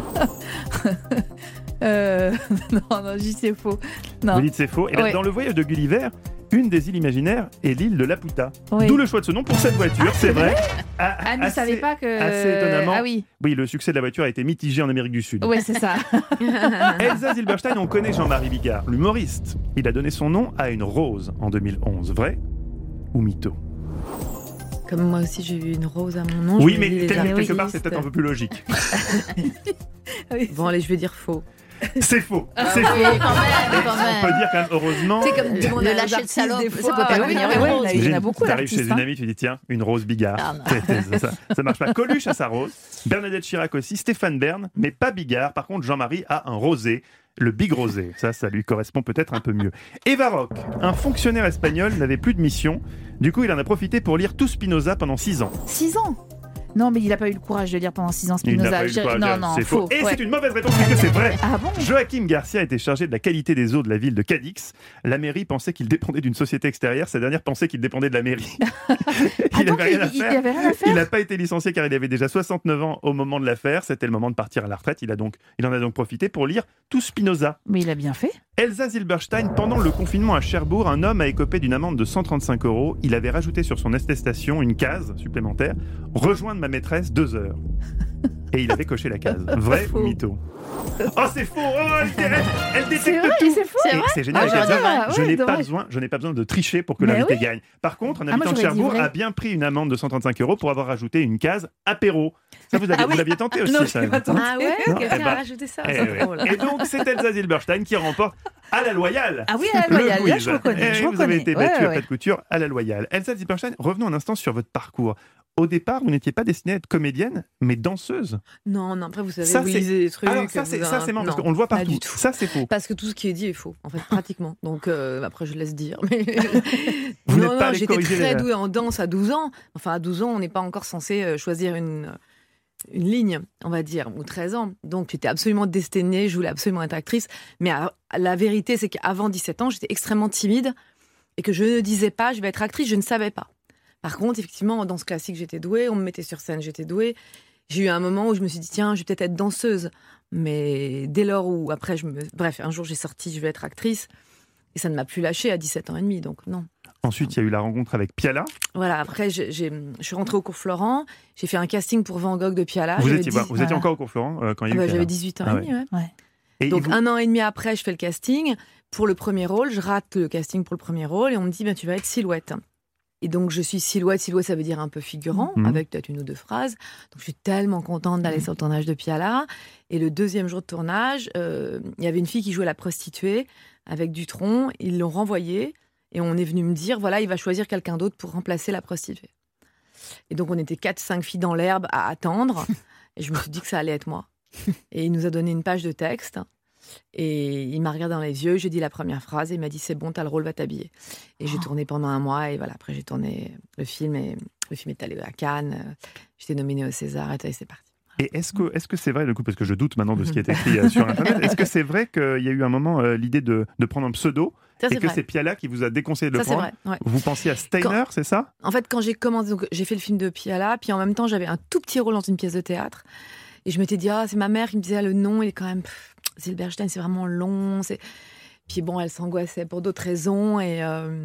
Non, j'y sais faux. Non. Vous dites c'est faux. Et bien, dans le voyage de Gulliver, une des îles imaginaires est l'île de Laputa. Oui. D'où le choix de ce nom pour cette voiture, c'est vrai. Ah, mais je savais pas que... Assez étonnamment. Ah oui. Oui, le succès de la voiture a été mitigé en Amérique du Sud. Oui, c'est ça. Elsa Zilberstein, on connaît Jean-Marie Bigard, l'humoriste. Il a donné son nom à une rose en 2011. Vrai ou mytho? Comme moi aussi, j'ai eu une rose à mon nom. Oui, mais quelque part, c'est peut-être un peu plus logique. Bon, allez, je vais dire faux. C'est faux. C'est oui, faux. quand même. On peut dire quand même, heureusement. C'est comme demander Le lâcher de salope, ça peut pas devenir ouais, une ouais, rose. là, il y en a beaucoup Tu arrives chez d'artistes. une amie, tu dis tiens, une rose Bigard. Ah, non. Ça marche pas. Coluche a sa rose, Bernadette Chirac aussi, Stéphane Bern, mais pas Bigard. Par contre, Jean-Marie a un rosé. Le Big Rosé, ça lui correspond peut-être un peu mieux. Eva Rock, un fonctionnaire espagnol n'avait plus de mission. Du coup, il en a profité pour lire tout Spinoza pendant 6 ans. 6 ans? Non, mais il n'a pas eu le courage de lire pendant 6 ans Il n'a Spinoza. pas eu le courage, Non, c'est faux. Et ouais. c'est une mauvaise réponse puisque c'est vrai. Ah bon? Joachim Garcia était chargé de la qualité des eaux de la ville de Cadix. La mairie pensait qu'il dépendait d'une société extérieure. Cette dernière pensait qu'il dépendait de la mairie. Il n'avait rien à faire. avait rien à faire. Il n'a pas été licencié car il avait déjà 69 ans au moment de l'affaire. C'était le moment de partir à la retraite. Il en a donc profité pour lire tout Spinoza. Mais il a bien fait. Elsa Zilberstein, pendant le confinement à Cherbourg, un homme a écopé d'une amende de 135 €. Il avait rajouté sur son attestation une case supplémentaire « Rejoindre ma maîtresse 2 heures ». Et il avait coché la case. Vrai ou mytho? Oh, c'est faux! Oh, elle détecte tout! C'est faux. Et c'est génial. Ah, avec Elsa. j'aurais dit vrai. Je n'ai pas besoin de tricher pour que Mais l'invité oui. gagne. Par contre, un Ah, moi, habitant de j'aurais dit Cherbourg vrai. a bien pris une amende de 135 € pour avoir rajouté une case apéro. Ça, vous l'aviez tenté aussi, Non, ça. je l'ai pas tenté. Ah ouais? Non, Quelqu'un eh ben, a rajouté ça. Eh C'est ouais. drôle. Et donc, c'est Elsa Zilberstein qui remporte à la loyale. Ah oui, à la loyale, le là, quiz. je reconnais. Eh, je vous avez reconnais. été battu Ouais, à ouais. pas de couture à la loyale. Elsa Zilberstein, revenons un instant sur votre parcours. Au départ, vous n'étiez pas destinée à être comédienne, mais danseuse. Non, après, vous savez, Ça, vous c'est- lisez des trucs. Alors ça, c'est marrant parce Non, qu'on le voit pas partout. du tout. Ça, c'est faux. Parce que tout ce qui est dit est faux, en fait, pratiquement. Donc, après, je laisse dire. Mais... Vous n'êtes non, pas allé j'étais corriger très les- douée en danse à 12 ans. Enfin, à 12 ans, on n'est pas encore censé choisir une ligne, on va dire, ou 13 ans. Donc, j'étais absolument destinée, je voulais absolument être actrice. Mais la vérité, c'est qu'avant 17 ans, j'étais extrêmement timide et que je ne disais pas, je vais être actrice, je ne savais pas. Par contre, effectivement, en danse classique, j'étais douée. On me mettait sur scène, j'étais douée. J'ai eu un moment où je me suis dit, tiens, je vais peut-être être danseuse. Mais dès lors où, après, bref, un jour, j'ai sorti, je vais être actrice. Et ça ne m'a plus lâchée à 17 ans et demi, donc non. Ensuite, il y a eu la rencontre avec Piala. Voilà, après, je suis rentrée au cours Florent. J'ai fait un casting pour Van Gogh de Piala. Vous J'avais étiez, 10 vous étiez encore au cours Florent quand il y a eu Piala. J'avais 18 ans Ah et demi, ouais. Ouais. Et Donc, vous- 1 an et demi après, je fais le casting pour le premier rôle. Je rate le casting pour le premier rôle et on me dit, tu vas être Silhouette. Et donc, je suis Silhouette. Silhouette, ça veut dire un peu figurant, Mhm. avec peut-être une ou deux phrases. Donc, je suis tellement contente d'aller sur le tournage de Piala. Et le deuxième jour de tournage, il y avait une fille qui jouait la prostituée avec Dutronc. Ils l'ont renvoyée et on est venu me dire, voilà, il va choisir quelqu'un d'autre pour remplacer la prostituée. Et donc, on était 4-5 filles dans l'herbe à attendre. Et je me suis dit que ça allait être moi. Et il nous a donné une page de texte. Et il m'a regardé dans les yeux, j'ai dit la première phrase et il m'a dit c'est bon, t'as le rôle, va t'habiller. Et j'ai tourné pendant 1 mois et voilà, après j'ai tourné le film et le film est allé à Cannes, j'étais nominée au César et c'est parti. Et est-ce que c'est vrai, du coup, parce que je doute maintenant de ce qui est écrit sur Internet, est-ce que c'est vrai qu'il y a eu un moment l'idée de prendre un pseudo et que c'est Piala qui vous a déconseillé de le prendre? C'est vrai, ouais. Vous pensiez à Steiner, c'est ça? En fait, quand j'ai commencé, donc, j'ai fait le film de Piala, puis en même temps, j'avais un tout petit rôle dans une pièce de théâtre. Et je m'étais dit, c'est ma mère qui me disait, le nom, il est quand même... Zilberstein, c'est vraiment long. Puis bon, elle s'angoissait pour d'autres raisons. Et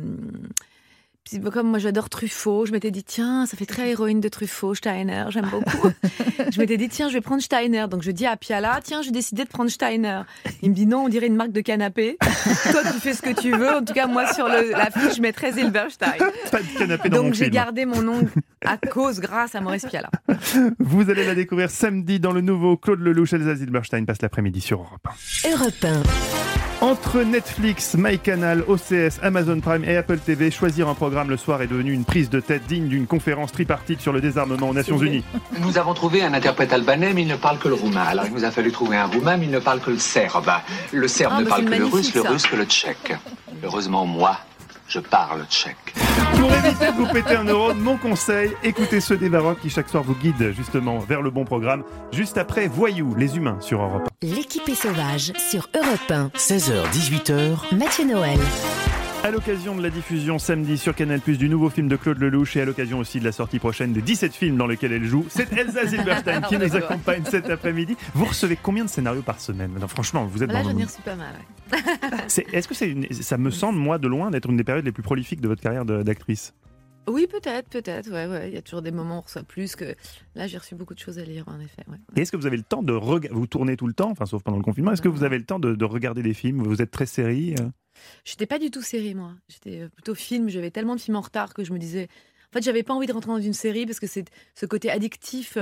puis, comme moi, j'adore Truffaut, je m'étais dit, tiens, ça fait très héroïne de Truffaut, Steiner, j'aime beaucoup. Je m'étais dit, tiens, je vais prendre Steiner. Donc je dis à Piala, tiens, j'ai décidé de prendre Steiner. Il me dit, non, on dirait une marque de canapé. Toi, tu fais ce que tu veux. En tout cas, moi, sur la fiche, je mettrais Zilberstein. Pas de canapé dans mon Donc j'ai film. gardé mon nom grâce à Maurice Piala. Vous allez la découvrir samedi dans le nouveau Claude Lelouch. Elsa Zilberstein passe l'après-midi sur Europe 1. Europe 1. Entre Netflix, MyCanal, OCS, Amazon Prime et Apple TV, choisir un programme le soir est devenu une prise de tête digne d'une conférence tripartite sur le désarmement aux Nations Unies. Nous avons trouvé un interprète albanais, mais il ne parle que le roumain. Alors il nous a fallu trouver un roumain, mais il ne parle que le serbe. Le serbe ne parle que le russe que le tchèque. Heureusement, moi, je parle tchèque. Pour éviter de vous péter un neurone, mon conseil, écoutez ceux des Baroques qui chaque soir vous guident justement vers le bon programme. Juste après, Voyous, les humains sur Europe 1. L'équipée sauvage sur Europe 1. 16h-18h. Mathieu Noël. À l'occasion de la diffusion samedi sur Canal+ du nouveau film de Claude Lelouch et à l'occasion aussi de la sortie prochaine des 17 films dans lesquels elle joue, c'est Elsa Zilberstein qui nous accompagne cet après-midi. Vous recevez combien de scénarios par semaine? Non, franchement, vous êtes Là, dans j'en ai reçu pas mal. Ouais. Est-ce que ça me semble, moi, de loin, d'être une des périodes les plus prolifiques de votre carrière d'actrice? Oui, peut-être. Ouais. Il y a toujours des moments où on reçoit plus que... Là, j'ai reçu beaucoup de choses à lire, en effet. Ouais. Et est-ce que vous avez le temps de vous tournez tout le temps, enfin, sauf pendant le confinement, est-ce que vous avez le temps de regarder des films? Vous êtes très série? J'étais pas du tout série, moi. J'étais plutôt film. J'avais tellement de films en retard que je me disais... En fait, j'avais pas envie de rentrer dans une série parce que c'est ce côté addictif.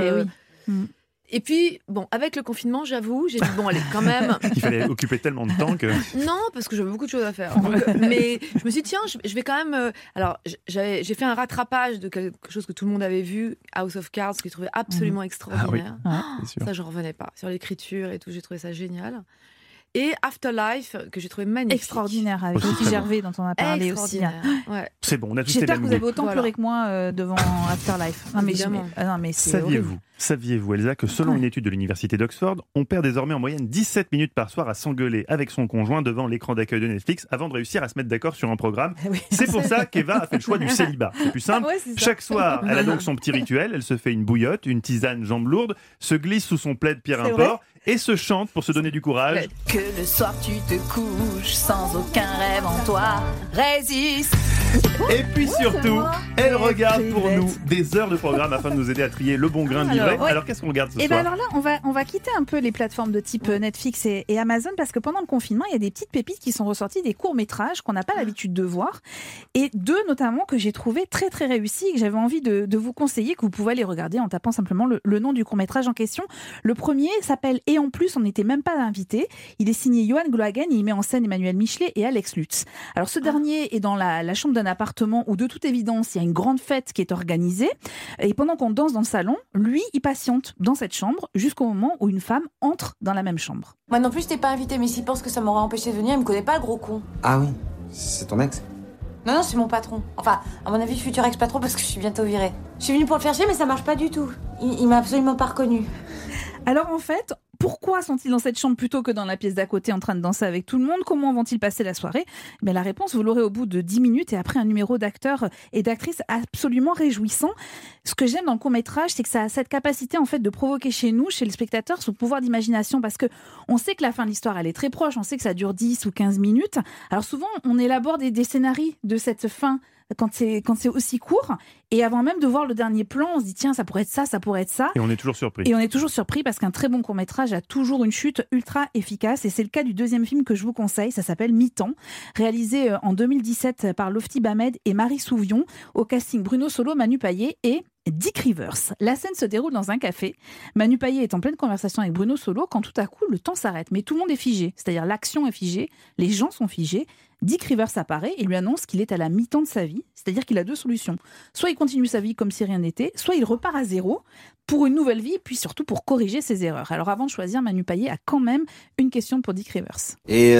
Et puis, bon, avec le confinement, j'avoue, j'ai dit, bon, allez, quand même... Il fallait occuper tellement de temps que... Non, parce que j'avais beaucoup de choses à faire. Mais je me suis dit, tiens, je vais quand même... Alors, j'ai fait un rattrapage de quelque chose que tout le monde avait vu, House of Cards, que j'ai trouvé absolument extraordinaire. C'est sûr. Ça, j'en revenais pas. Sur l'écriture et tout, j'ai trouvé ça génial. Et Afterlife, que j'ai trouvé magnifique. Extraordinaire, avec Ricky Gervais, dont on a parlé aussi. Ouais. C'est bon, on a tous J'espère que vous avez autant pleuré que moi devant Afterlife. Non, mais c'est Saviez-vous, Elsa, que selon une étude de l'université d'Oxford, on perd désormais en moyenne 17 minutes par soir à s'engueuler avec son conjoint devant l'écran d'accueil de Netflix avant de réussir à se mettre d'accord sur un programme. C'est pour ça qu'Eva a fait le choix du célibat. C'est plus simple. Chaque soir, elle a donc son petit rituel. Elle se fait une bouillotte, une tisane jambes lourdes, se glisse sous son plaid Pierre Import et se chante pour se donner du courage. Que le soir tu te couches sans aucun rêve en toi, résiste. Et puis surtout, elle regarde pour nous des heures de programme afin de nous aider à trier le bon grain de livret. Alors qu'est-ce qu'on regarde ce soir? Alors là, on va quitter un peu les plateformes de type Netflix et Amazon parce que pendant le confinement, il y a des petites pépites qui sont ressorties, des courts-métrages qu'on n'a pas l'habitude de voir. Et deux notamment que j'ai trouvé très très réussis et que j'avais envie de vous conseiller, que vous pouvez aller regarder en tapant simplement le nom du court-métrage en question. Le premier s'appelle Et en plus, on n'était même pas invités. Il est signé Johan Glohagen et il met en scène Emmanuel Michelet et Alex Lutz. Alors ce dernier est dans la chambre d'un appartement où de toute évidence, il y a une grande fête qui est organisée. Et pendant qu'on danse dans le salon, lui, il patiente dans cette chambre jusqu'au moment où une femme entre dans la même chambre. Moi non plus, je t'ai pas invité, mais s'il pense que ça m'aurait empêché de venir, il me connaît pas, le gros con. Ah oui, c'est ton ex? Non, c'est mon patron. Enfin, à mon avis, futur ex-patron parce que je suis bientôt virée. Je suis venue pour le faire chier, mais ça marche pas du tout. Il m'a absolument pas reconnue. Alors en fait, pourquoi sont-ils dans cette chambre plutôt que dans la pièce d'à côté en train de danser avec tout le monde? Comment vont-ils passer la soirée? Mais la réponse, vous l'aurez au bout de 10 minutes et après un numéro d'acteurs et d'actrices absolument réjouissant. Ce que j'aime dans le court-métrage, c'est que ça a cette capacité en fait de provoquer chez nous, chez le spectateur, ce pouvoir d'imagination parce que on sait que la fin de l'histoire, elle est très proche, on sait que ça dure 10 ou 15 minutes. Alors souvent, on élabore des scénarios de cette fin quand c'est aussi court, et avant même de voir le dernier plan, on se dit tiens, ça pourrait être ça, ça pourrait être ça. Et on est toujours surpris. Et on est toujours surpris parce qu'un très bon court-métrage a toujours une chute ultra efficace, et c'est le cas du deuxième film que je vous conseille, ça s'appelle Mi-temps, réalisé en 2017 par Lofty Bamed et Marie Souvion, au casting Bruno Solo, Manu Payet et Dick Rivers. La scène se déroule dans un café. Manu Payet est en pleine conversation avec Bruno Solo quand tout à coup le temps s'arrête. Mais tout le monde est figé, c'est-à-dire l'action est figée, les gens sont figés. Dick Rivers apparaît et lui annonce qu'il est à la mi-temps de sa vie, c'est-à-dire qu'il a deux solutions. Soit il continue sa vie comme si rien n'était, soit il repart à zéro pour une nouvelle vie, puis surtout pour corriger ses erreurs. Alors avant de choisir, Manu Payet a quand même une question pour Dick Rivers. Et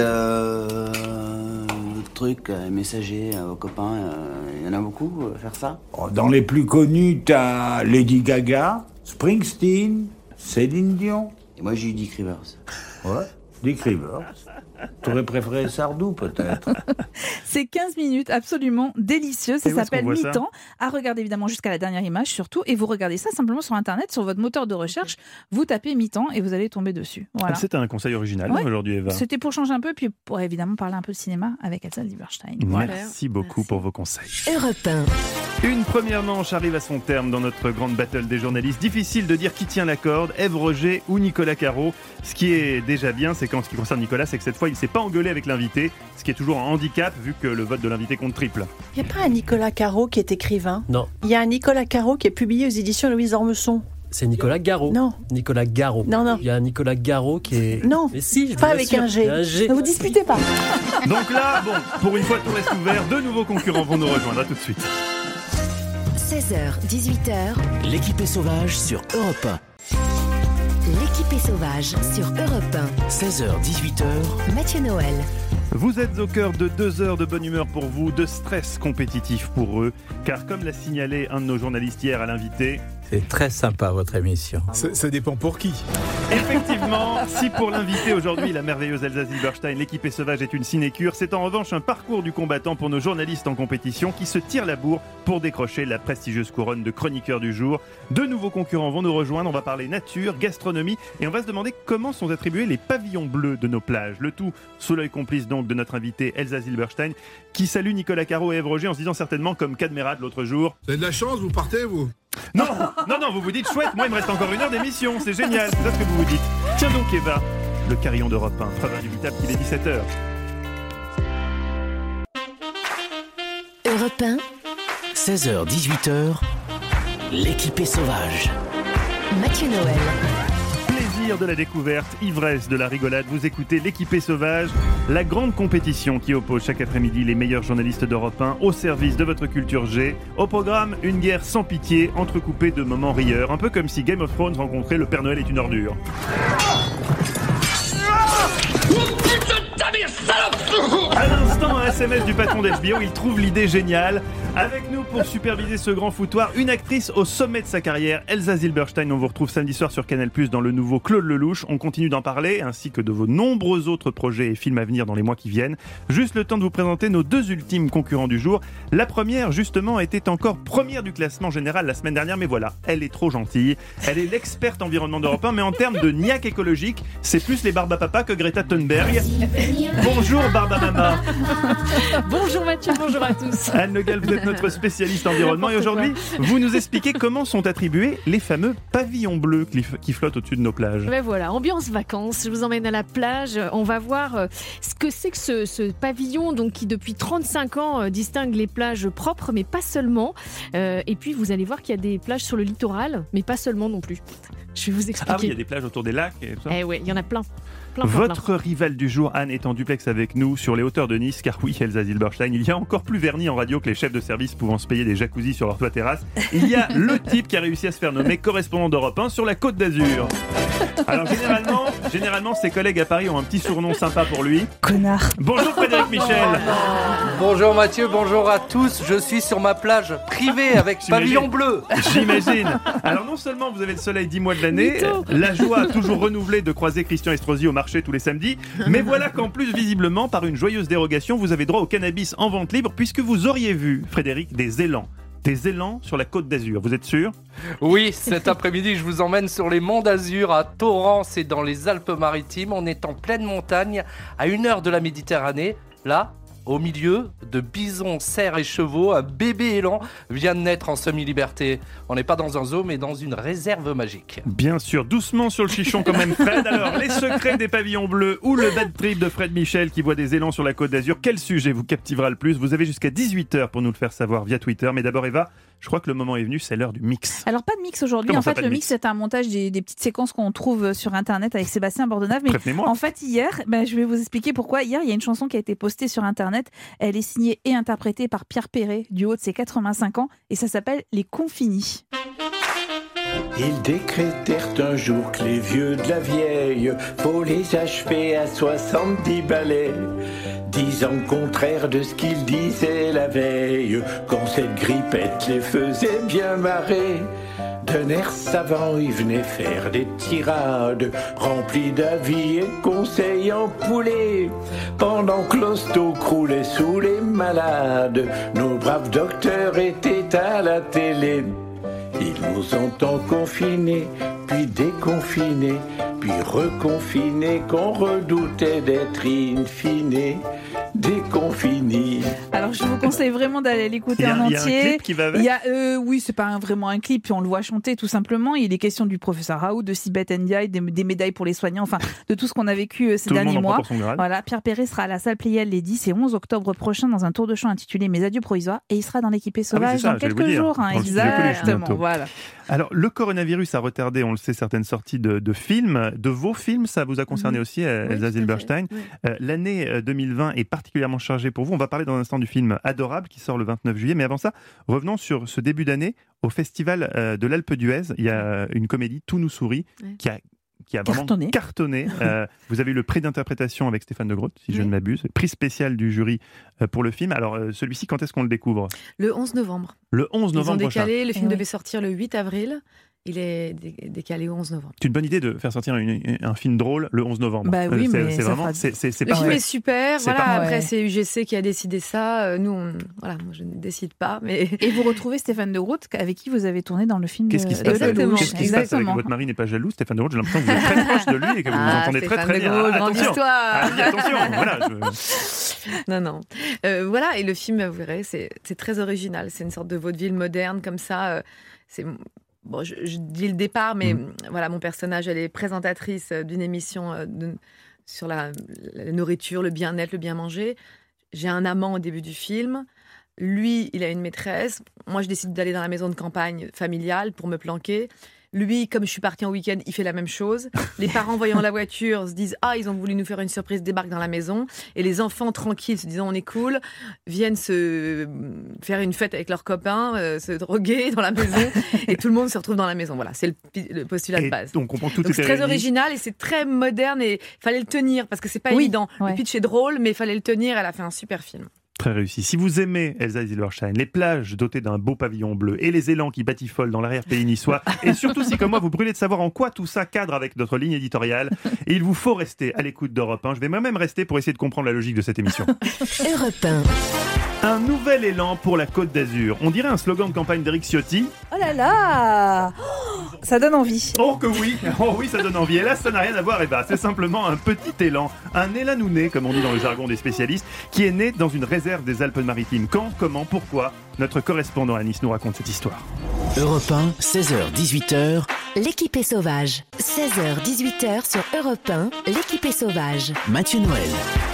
le truc, messager aux copains, il y en a beaucoup faire ça? Dans les plus connus, t'as Lady Gaga, Springsteen, Céline Dion. Et moi, j'ai eu Dick Rivers. Ouais, Dick Rivers. T'aurais préféré Sardou, peut-être. C'est 15 minutes absolument délicieuses. Ça Et où est-ce s'appelle qu'on voit ça Mi-temps. À regarder évidemment jusqu'à la dernière image surtout. Et vous regardez ça simplement sur Internet, sur votre moteur de recherche. Vous tapez Mi-temps et vous allez tomber dessus. Voilà. C'était un conseil original Ouais. aujourd'hui, Eva. C'était pour changer un peu, puis pour évidemment parler un peu de cinéma avec Elsa Zilberstein. Merci beaucoup pour vos conseils. Europe 1. Une première manche arrive à son terme dans notre grande battle des journalistes. Difficile de dire qui tient la corde, Ève Roger ou Nicolas Caro. Ce qui est déjà bien, c'est qu'en ce qui concerne Nicolas, c'est que cette fois, il ne s'est pas engueulé avec l'invité, ce qui est toujours un handicap vu que le vote de l'invité compte triple. Il n'y a pas un Nicolas Caro qui est écrivain? Non. Il y a un Nicolas Caro qui est publié aux éditions Louise Ormesson. C'est Nicolas Garot. Non. Nicolas Garot. Non. Il y a un Nicolas Garot qui est... Non. Mais si, je pas vous avec assure, un G. il y a un G. Ne vous disputez pas. Donc là, bon, pour une fois, tout reste ouvert. Deux nouveaux concurrents vont nous rejoindre. À tout de suite. 16h, 18h, L'équipée sauvage sur Europe 1. l'équipée sauvage sur Europe 16h, 18h. 1. Mathieu Noël. Vous êtes au cœur de 2 heures de bonne humeur pour vous, de stress compétitif pour eux, car comme l'a signalé un de nos journalistes hier à l'invité, c'est très sympa votre émission. Ça dépend pour qui. Effectivement, si pour l'invité aujourd'hui, la merveilleuse Elsa Zilberstein, l'équipée sauvage est une sinécure, c'est en revanche un parcours du combattant pour nos journalistes en compétition qui se tirent la bourre pour décrocher la prestigieuse couronne de chroniqueur du jour. Deux nouveaux concurrents vont nous rejoindre, on va parler nature, gastronomie et on va se demander comment sont attribués les pavillons bleus de nos plages. Le tout sous l'œil complice donc de notre invité Elsa Zilberstein qui salue Nicolas Caro et Ève Roger en se disant certainement comme Cadmerade l'autre jour. Vous avez de la chance, vous partez, vous? Non, vous vous dites chouette, moi il me reste encore 1 heure d'émission, c'est génial, c'est ça ce que vous vous dites. Tiens donc Eva, le carillon d'Europe 1, preuve indubitable qu'il est 17h. Europe 1. 16h, 18h. L'équipée sauvage. Mathieu Noël. Plaisir de la découverte, ivresse de la rigolade, vous écoutez l'équipée sauvage, la grande compétition qui oppose chaque après-midi les meilleurs journalistes d'Europe 1 au service de votre culture G. Au programme, une guerre sans pitié, entrecoupée de moments rieurs, un peu comme si Game of Thrones rencontrait Le Père Noël est une ordure. À l'instant, un SMS du patron d'HBO, il trouve l'idée géniale. Avec nous pour superviser ce grand foutoir, une actrice au sommet de sa carrière, Elsa Zilberstein. On vous retrouve samedi soir sur Canal+, dans le nouveau Claude Lelouch. On continue d'en parler, ainsi que de vos nombreux autres projets et films à venir dans les mois qui viennent. Juste le temps de vous présenter nos 2 ultimes concurrents du jour. La première, justement, était encore première du classement général la semaine dernière, mais voilà, elle est trop gentille. Elle est l'experte environnement d'Europe 1, mais en termes de niaque écologique, c'est plus les Barbapapa que Greta Thunberg. Bonjour Barbamama. Bonjour Mathieu, bonjour à tous. Anne Le Gall, vous êtes notre spécialiste environnement et aujourd'hui, vous nous expliquez comment sont attribués les fameux pavillons bleus qui flottent au-dessus de nos plages. Ben voilà, ambiance vacances, je vous emmène à la plage, on va voir ce que c'est que ce pavillon donc, qui depuis 35 ans distingue les plages propres, mais pas seulement. Et puis vous allez voir qu'il y a des plages sur le littoral, mais pas seulement non plus. Je vais vous expliquer. Ah oui, il y a des plages autour des lacs et tout ça. Eh ouais, il y en a plein. Votre rival du jour, Anne, est en duplex avec nous sur les hauteurs de Nice, car oui, Elsa Zilberstein, il y a encore plus verni en radio que les chefs de service pouvant se payer des jacuzzis sur leur toit terrasse. Il y a le type qui a réussi à se faire nommer correspondant d'Europe 1 sur la Côte d'Azur. Alors généralement, ses collègues à Paris ont un petit surnom sympa pour lui. Connard. Bonjour Frédéric Michel. Bonjour Mathieu, bonjour à tous. Je suis sur ma plage privée avec pavillon bleu. J'imagine. Alors non seulement vous avez le soleil 10 mois de l'année, la joie toujours renouvelée de croiser Christian Estrosi au marché tous les samedis, mais voilà qu'en plus visiblement par une joyeuse dérogation vous avez droit au cannabis en vente libre puisque vous auriez vu, Frédéric, des élans sur la Côte d'Azur, vous êtes sûr? Oui, cet après-midi je vous emmène sur les monts d'Azur à Torrance et dans les Alpes-Maritimes. On est en pleine montagne à 1 heure de la Méditerranée. Là, au milieu de bisons, cerfs et chevaux, un bébé élan vient de naître en semi-liberté. On n'est pas dans un zoo, mais dans une réserve magique. Bien sûr, doucement sur le chichon quand même, Fred. Alors, les secrets des pavillons bleus ou le bad trip de Fred Michel qui voit des élans sur la Côte d'Azur. Quel sujet vous captivera le plus? Vous avez jusqu'à 18h pour nous le faire savoir via Twitter. Mais d'abord, Eva, je crois que le moment est venu, c'est l'heure du mix. Alors pas de mix aujourd'hui, Comment en ça, fait pas de le mix mix c'est un montage des petites séquences qu'on trouve sur internet avec Sébastien Bordenave. Mais prévenez-moi. En fait hier, je vais vous expliquer pourquoi. Hier il y a une chanson qui a été postée sur internet, elle est signée et interprétée par Pierre Perret du haut de ses 85 ans et ça s'appelle Les Confinis. Ils décrétèrent un jour que les vieux de la vieille, faut les achever à 70 balais, disant le contraire de ce qu'ils disaient la veille, quand cette grippette les faisait bien marrer. D'un air savant, il venait faire des tirades remplies d'avis et conseils en poulet. Pendant que l'hosto croulait sous les malades, nos braves docteurs étaient à la télé. Ils nous entendent confinés, puis déconfinés, puis reconfinés, qu'on redoutait d'être in fine déconfinés. Alors je vous conseille vraiment d'aller l'écouter en entier. Il y a un clip qui va avec. Oui, c'est pas vraiment un clip, on le voit chanter tout simplement. Il est question du professeur Raoult, de Sibeth Ndiaye, des médailles pour les soignants, enfin de tout ce qu'on a vécu ces derniers mois. Voilà, Pierre Perret sera à la salle Pleyel les 10 et 11 octobre prochains dans un tour de chant intitulé Mes adieux provisoires et il sera dans l'équipée sauvage dans quelques jours. Exactement, voilà. Alors, le coronavirus a retardé, on le sait, certaines sorties de films, de vos films. Ça vous a concerné aussi, Elsa Zilberstein. Oui. L'année 2020 est particulièrement chargée pour vous. On va parler dans un instant du film Adorable qui sort le 29 juillet. Mais avant ça, revenons sur ce début d'année. Au Festival de l'Alpe d'Huez, il y a une comédie, Tout nous sourit, qui a vraiment cartonné. Vous avez eu le prix d'interprétation avec Stéphane de Groot, si je ne m'abuse. Prix spécial du jury pour le film. Alors, celui-ci, quand est-ce qu'on le découvre ? Le 11 novembre. Le 11 novembre Ils ont décalé, prochain. Le film devait sortir le 8 avril. Il est décalé au 11 novembre. C'est une bonne idée de faire sortir un film drôle le 11 novembre. Bah oui, mais c'est vraiment, c'est le film est super. Voilà, après, c'est UGC qui a décidé ça. Nous, moi, je ne décide pas. Mais... Et vous retrouvez Stéphane de Groot, avec qui vous avez tourné dans le film. Qu'est-ce qui se passe avec votre mari n'est pas jaloux, Stéphane de Groot? J'ai l'impression que vous êtes très proche de lui et que vous vous entendez très très bien. Attention. Attention, voilà. Non. Voilà, et le film, vous verrez, c'est très original. C'est une sorte de vaudeville moderne comme ça. Bon, je dis le départ, mais voilà, mon personnage, elle est présentatrice d'une émission sur la nourriture, le bien-être, le bien manger. J'ai un amant au début du film. Lui, il a une maîtresse. Moi, je décide d'aller dans la maison de campagne familiale pour me planquer. Lui, comme je suis partie en week-end, il fait la même chose. Les parents, voyant la voiture, se disent « Ah, ils ont voulu nous faire une surprise, débarquent dans la maison. » Et les enfants, tranquilles, se disant « On est cool », viennent se faire une fête avec leurs copains, se droguer dans la maison. Et tout le monde se retrouve dans la maison. Voilà, c'est le postulat de base. Donc, c'est très original et c'est très moderne. Et il fallait le tenir, parce que c'est pas évident. Le pitch est drôle, mais il fallait le tenir. Elle a fait un super film. Très réussi. Si vous aimez Elsa Zilberstein, les plages dotées d'un beau pavillon bleu et les élans qui batifolent dans l'arrière-pays niçois, et surtout si comme moi vous brûlez de savoir en quoi tout ça cadre avec notre ligne éditoriale, il vous faut rester à l'écoute d'Europe 1. Je vais moi-même rester pour essayer de comprendre la logique de cette émission. Europe 1. Un nouvel élan pour la Côte d'Azur. On dirait un slogan de campagne d'Éric Ciotti. Oh là là, ça donne envie. Oh que oui, ça donne envie. Et là, ça n'a rien à voir, c'est simplement un petit élan, un élanouné, comme on dit dans le jargon des spécialistes, qui est né dans une réserve des Alpes-Maritimes. Quand, comment, pourquoi ? Notre correspondant à Nice nous raconte cette histoire. Europe 1, 16h-18h. L'équipée sauvage. 16h-18h sur Europe 1, l'équipée sauvage. Mathieu Noël.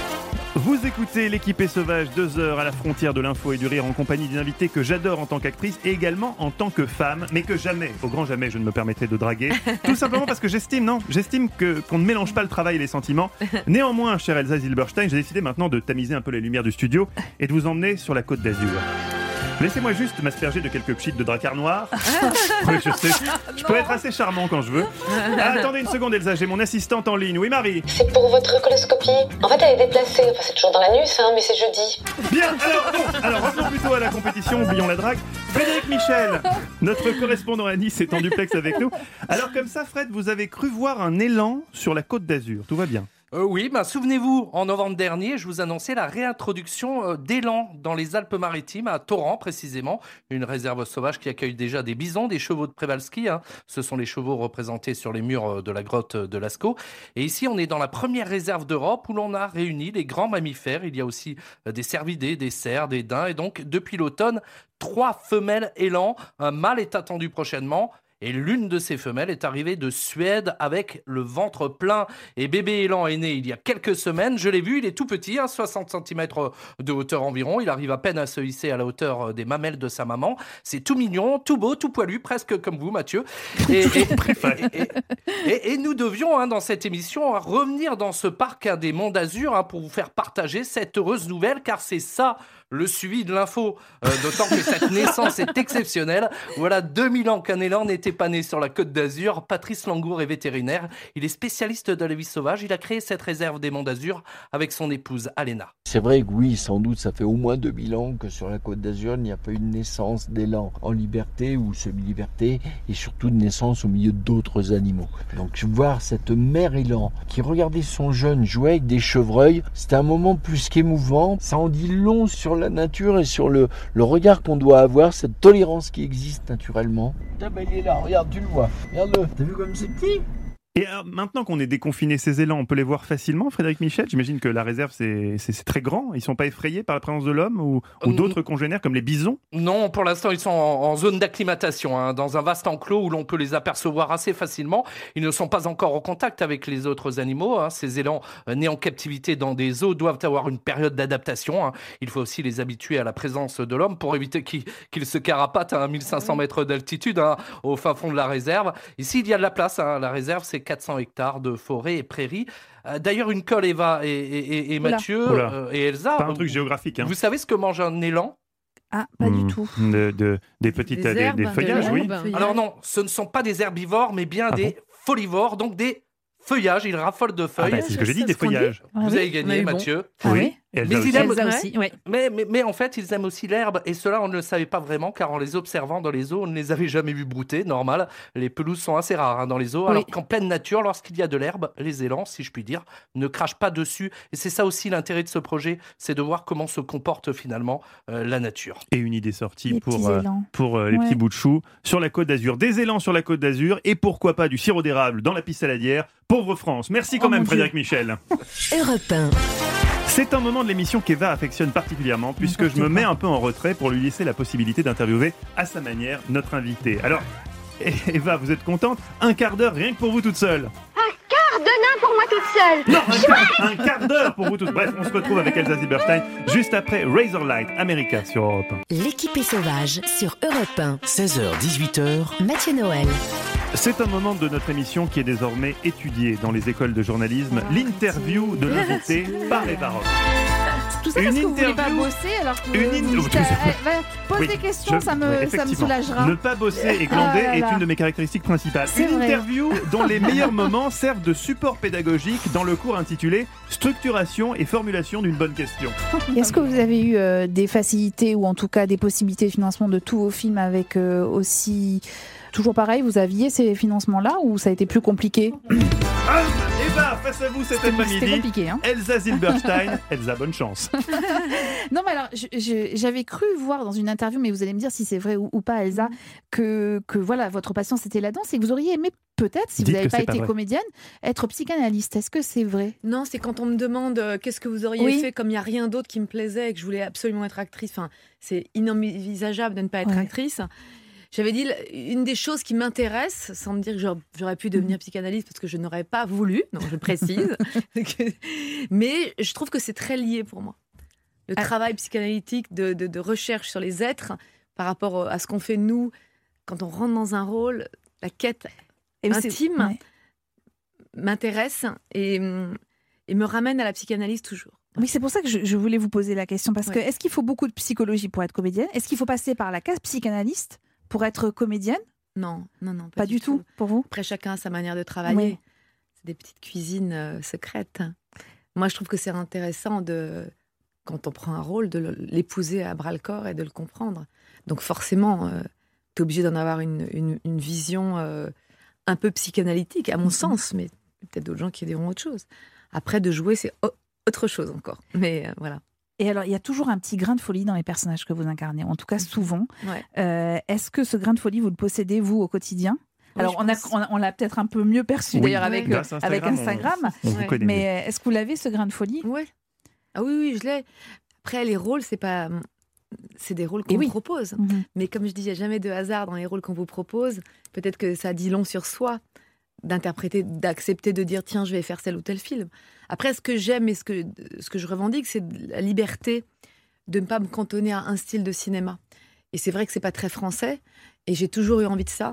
Vous écoutez l'équipée sauvage, 2 heures à la frontière de l'info et du rire en compagnie d'une invitée que j'adore en tant qu'actrice et également en tant que femme, mais que jamais, au grand jamais, je ne me permettrai de draguer. Tout simplement parce que j'estime qu'on ne mélange pas le travail et les sentiments. Néanmoins, chère Elsa Zilberstein, j'ai décidé maintenant de tamiser un peu les lumières du studio et de vous emmener sur la Côte d'Azur. Laissez-moi juste m'asperger de quelques pchites de dracard noir. Oui, je sais, je peux être assez charmant quand je veux. Attendez une seconde, Elsa, j'ai mon assistante en ligne. Oui, Marie. C'est pour votre coloscopie. En fait, elle est déplacée. Enfin, c'est toujours dans la nuit, mais c'est jeudi. Bien, alors revenons plutôt à la compétition, oublions la drague. Frédéric Michel, notre correspondant à Nice, est en duplex avec nous. Alors comme ça, Fred, vous avez cru voir un élan sur la Côte d'Azur. Tout va bien? Oui, souvenez-vous, en novembre dernier, je vous annonçais la réintroduction d'élan dans les Alpes-Maritimes, à Torrent précisément, une réserve sauvage qui accueille déjà des bisons, des chevaux de Przewalski. Ce sont les chevaux représentés sur les murs de la grotte de Lascaux. Et ici, on est dans la première réserve d'Europe où l'on a réuni les grands mammifères. Il y a aussi des cervidés, des cerfs, des daims. Et donc, depuis l'automne, 3 femelles élans. Un mâle est attendu prochainement. Et l'une de ces femelles est arrivée de Suède avec le ventre plein. Et bébé élan est né il y a quelques semaines. Je l'ai vu, il est tout petit, 60 cm de hauteur environ. Il arrive à peine à se hisser à la hauteur des mamelles de sa maman. C'est tout mignon, tout beau, tout poilu, presque comme vous, Mathieu. Et nous devions, dans cette émission, revenir dans ce parc des Monts d'Azur pour vous faire partager cette heureuse nouvelle, car c'est ça le suivi de l'info. D'autant que cette naissance est exceptionnelle. Voilà 2000 ans qu'un élan n'était pas né sur la Côte d'Azur. Patrice Langour est vétérinaire. Il est spécialiste de la vie sauvage. Il a créé cette réserve des Monts d'Azur avec son épouse Alena. C'est vrai que oui, sans doute, ça fait au moins 2000 ans que sur la Côte d'Azur, il n'y a pas eu de naissance d'élan en liberté ou semi-liberté et surtout de naissance au milieu d'autres animaux. Donc voir cette mère élan qui regardait son jeune jouer avec des chevreuils, c'était un moment plus qu'émouvant. Ça en dit long sur la nature et sur le regard qu'on doit avoir, cette tolérance qui existe naturellement. Ah ben il est là, regarde, tu le vois, regarde-le. T'as vu comme c'est petit ? Et maintenant qu'on est déconfiné ces élans, on peut les voir facilement, Frédéric Michel ? J'imagine que la réserve, c'est très grand. Ils ne sont pas effrayés par la présence de l'homme ou d'autres congénères comme les bisons ? Non, pour l'instant, ils sont en zone d'acclimatation, dans un vaste enclos où l'on peut les apercevoir assez facilement. Ils ne sont pas encore en contact avec les autres animaux. Ces élans nés en captivité dans des zoos doivent avoir une période d'adaptation. Il faut aussi les habituer à la présence de l'homme pour éviter qu'ils se carapatent à 1500 mètres d'altitude au fin fond de la réserve. Ici, il y a de la place. La réserve, c'est 400 hectares de forêt et prairies. D'ailleurs, une colle, Eva et Mathieu et Elsa. Pas un truc géographique. Vous savez ce que mange un élan ? Ah, pas du tout. Des petites herbes, des feuillages, oui. Alors non, ce ne sont pas des herbivores, mais bien des folivores, donc des feuillages. Ils raffolent de feuilles. C'est ce que j'ai dit, des feuillages. Vous avez gagné, Mathieu. Oui. Mais ils aiment aussi. Mais en fait, ils aiment aussi l'herbe. Et cela, on ne le savait pas vraiment, car en les observant dans les zoos, on ne les avait jamais vus brouter. Normal, les pelouses sont assez rares dans les zoos. Alors qu'en pleine nature, lorsqu'il y a de l'herbe, les élans, si je puis dire, ne crachent pas dessus. Et c'est ça aussi l'intérêt de ce projet, c'est de voir comment se comporte finalement la nature. Et une idée sortie pour les petits bouts de chou sur la Côte d'Azur. Des élans sur la Côte d'Azur et pourquoi pas du sirop d'érable dans la piste saladière. Pauvre France. Merci quand même, Frédéric Michel. Europe 1. C'est un moment de l'émission qu'Eva affectionne particulièrement puisque je me mets un peu en retrait pour lui laisser la possibilité d'interviewer à sa manière notre invité. Alors, Eva, vous êtes contente ? Un quart d'heure rien que pour vous toute seule. Un quart de nain pour moi toute seule. Non, un quart d'heure pour vous toutes. Bref, on se retrouve avec Elsa Zilberstein juste après Razorlight America sur Europe 1. L'équipe est sauvage sur Europe 1. 16h-18h. Mathieu Noël. C'est un moment de notre émission qui est désormais étudié dans les écoles de journalisme. L'interview de l'invité par Eva Rock. Tout ça parce que vous ne voulez pas bosser alors que pose des questions, ça me soulagera. Ne pas bosser et glander est une de mes caractéristiques principales. Une interview dont les meilleurs moments servent de support pédagogique dans le cours intitulé Structuration et formulation d'une bonne question. Est-ce que vous avez eu des facilités ou en tout cas des possibilités de financement de tous vos films avec aussi... Toujours pareil, vous aviez ces financements-là ou ça a été plus compliqué ? Eva, face à vous cet après-midi, c'était compliqué, hein. Elsa Zilberstein. Elsa, bonne chance. Non, mais alors, j'avais cru voir dans une interview, mais vous allez me dire si c'est vrai ou pas, Elsa, que voilà, votre passion c'était la danse et que vous auriez aimé peut-être, si vous n'avez pas été comédienne, être psychanalyste. Est-ce que c'est vrai ? Non, c'est quand on me demande qu'est-ce que vous auriez fait, comme il n'y a rien d'autre qui me plaisait et que je voulais absolument être actrice. Enfin, c'est inenvisageable de ne pas être actrice. J'avais dit, une des choses qui m'intéresse, sans me dire que j'aurais pu devenir psychanalyste parce que je n'aurais pas voulu, non, je précise, mais je trouve que c'est très lié pour moi. Le travail psychanalytique de recherche sur les êtres par rapport à ce qu'on fait nous, quand on rentre dans un rôle, la quête intime m'intéresse et me ramène à la psychanalyse toujours. Oui, c'est pour ça que je voulais vous poser la question, parce que est-ce qu'il faut beaucoup de psychologie pour être comédienne ? Est-ce qu'il faut passer par la case psychanalyste pour être comédienne ? Non, pas du tout. Pour vous ? Après, chacun a sa manière de travailler. Oui. C'est des petites cuisines secrètes. Moi, je trouve que c'est intéressant quand on prend un rôle, de l'épouser à bras-le-corps et de le comprendre. Donc forcément, tu es obligé d'en avoir une vision un peu psychanalytique, à mon sens, mais peut-être d'autres gens qui diront autre chose. Après, de jouer, c'est autre chose encore. Mais voilà. Et alors, il y a toujours un petit grain de folie dans les personnages que vous incarnez, en tout cas souvent. Ouais. Est-ce que ce grain de folie, vous le possédez, vous, au quotidien ? Alors, on l'a peut-être un peu mieux perçu, d'ailleurs, avec Instagram. Mais est-ce que vous l'avez, ce grain de folie ? Oui. Ah oui, je l'ai. Après, les rôles, c'est des rôles qu'on vous propose. Mais comme je dis, il n'y a jamais de hasard dans les rôles qu'on vous propose. Peut-être que ça dit long sur soi d'interpréter, d'accepter de dire tiens, je vais faire tel ou tel film. Après, ce que j'aime et ce que je revendique, c'est la liberté de ne pas me cantonner à un style de cinéma. Et c'est vrai que c'est pas très français, et j'ai toujours eu envie de ça,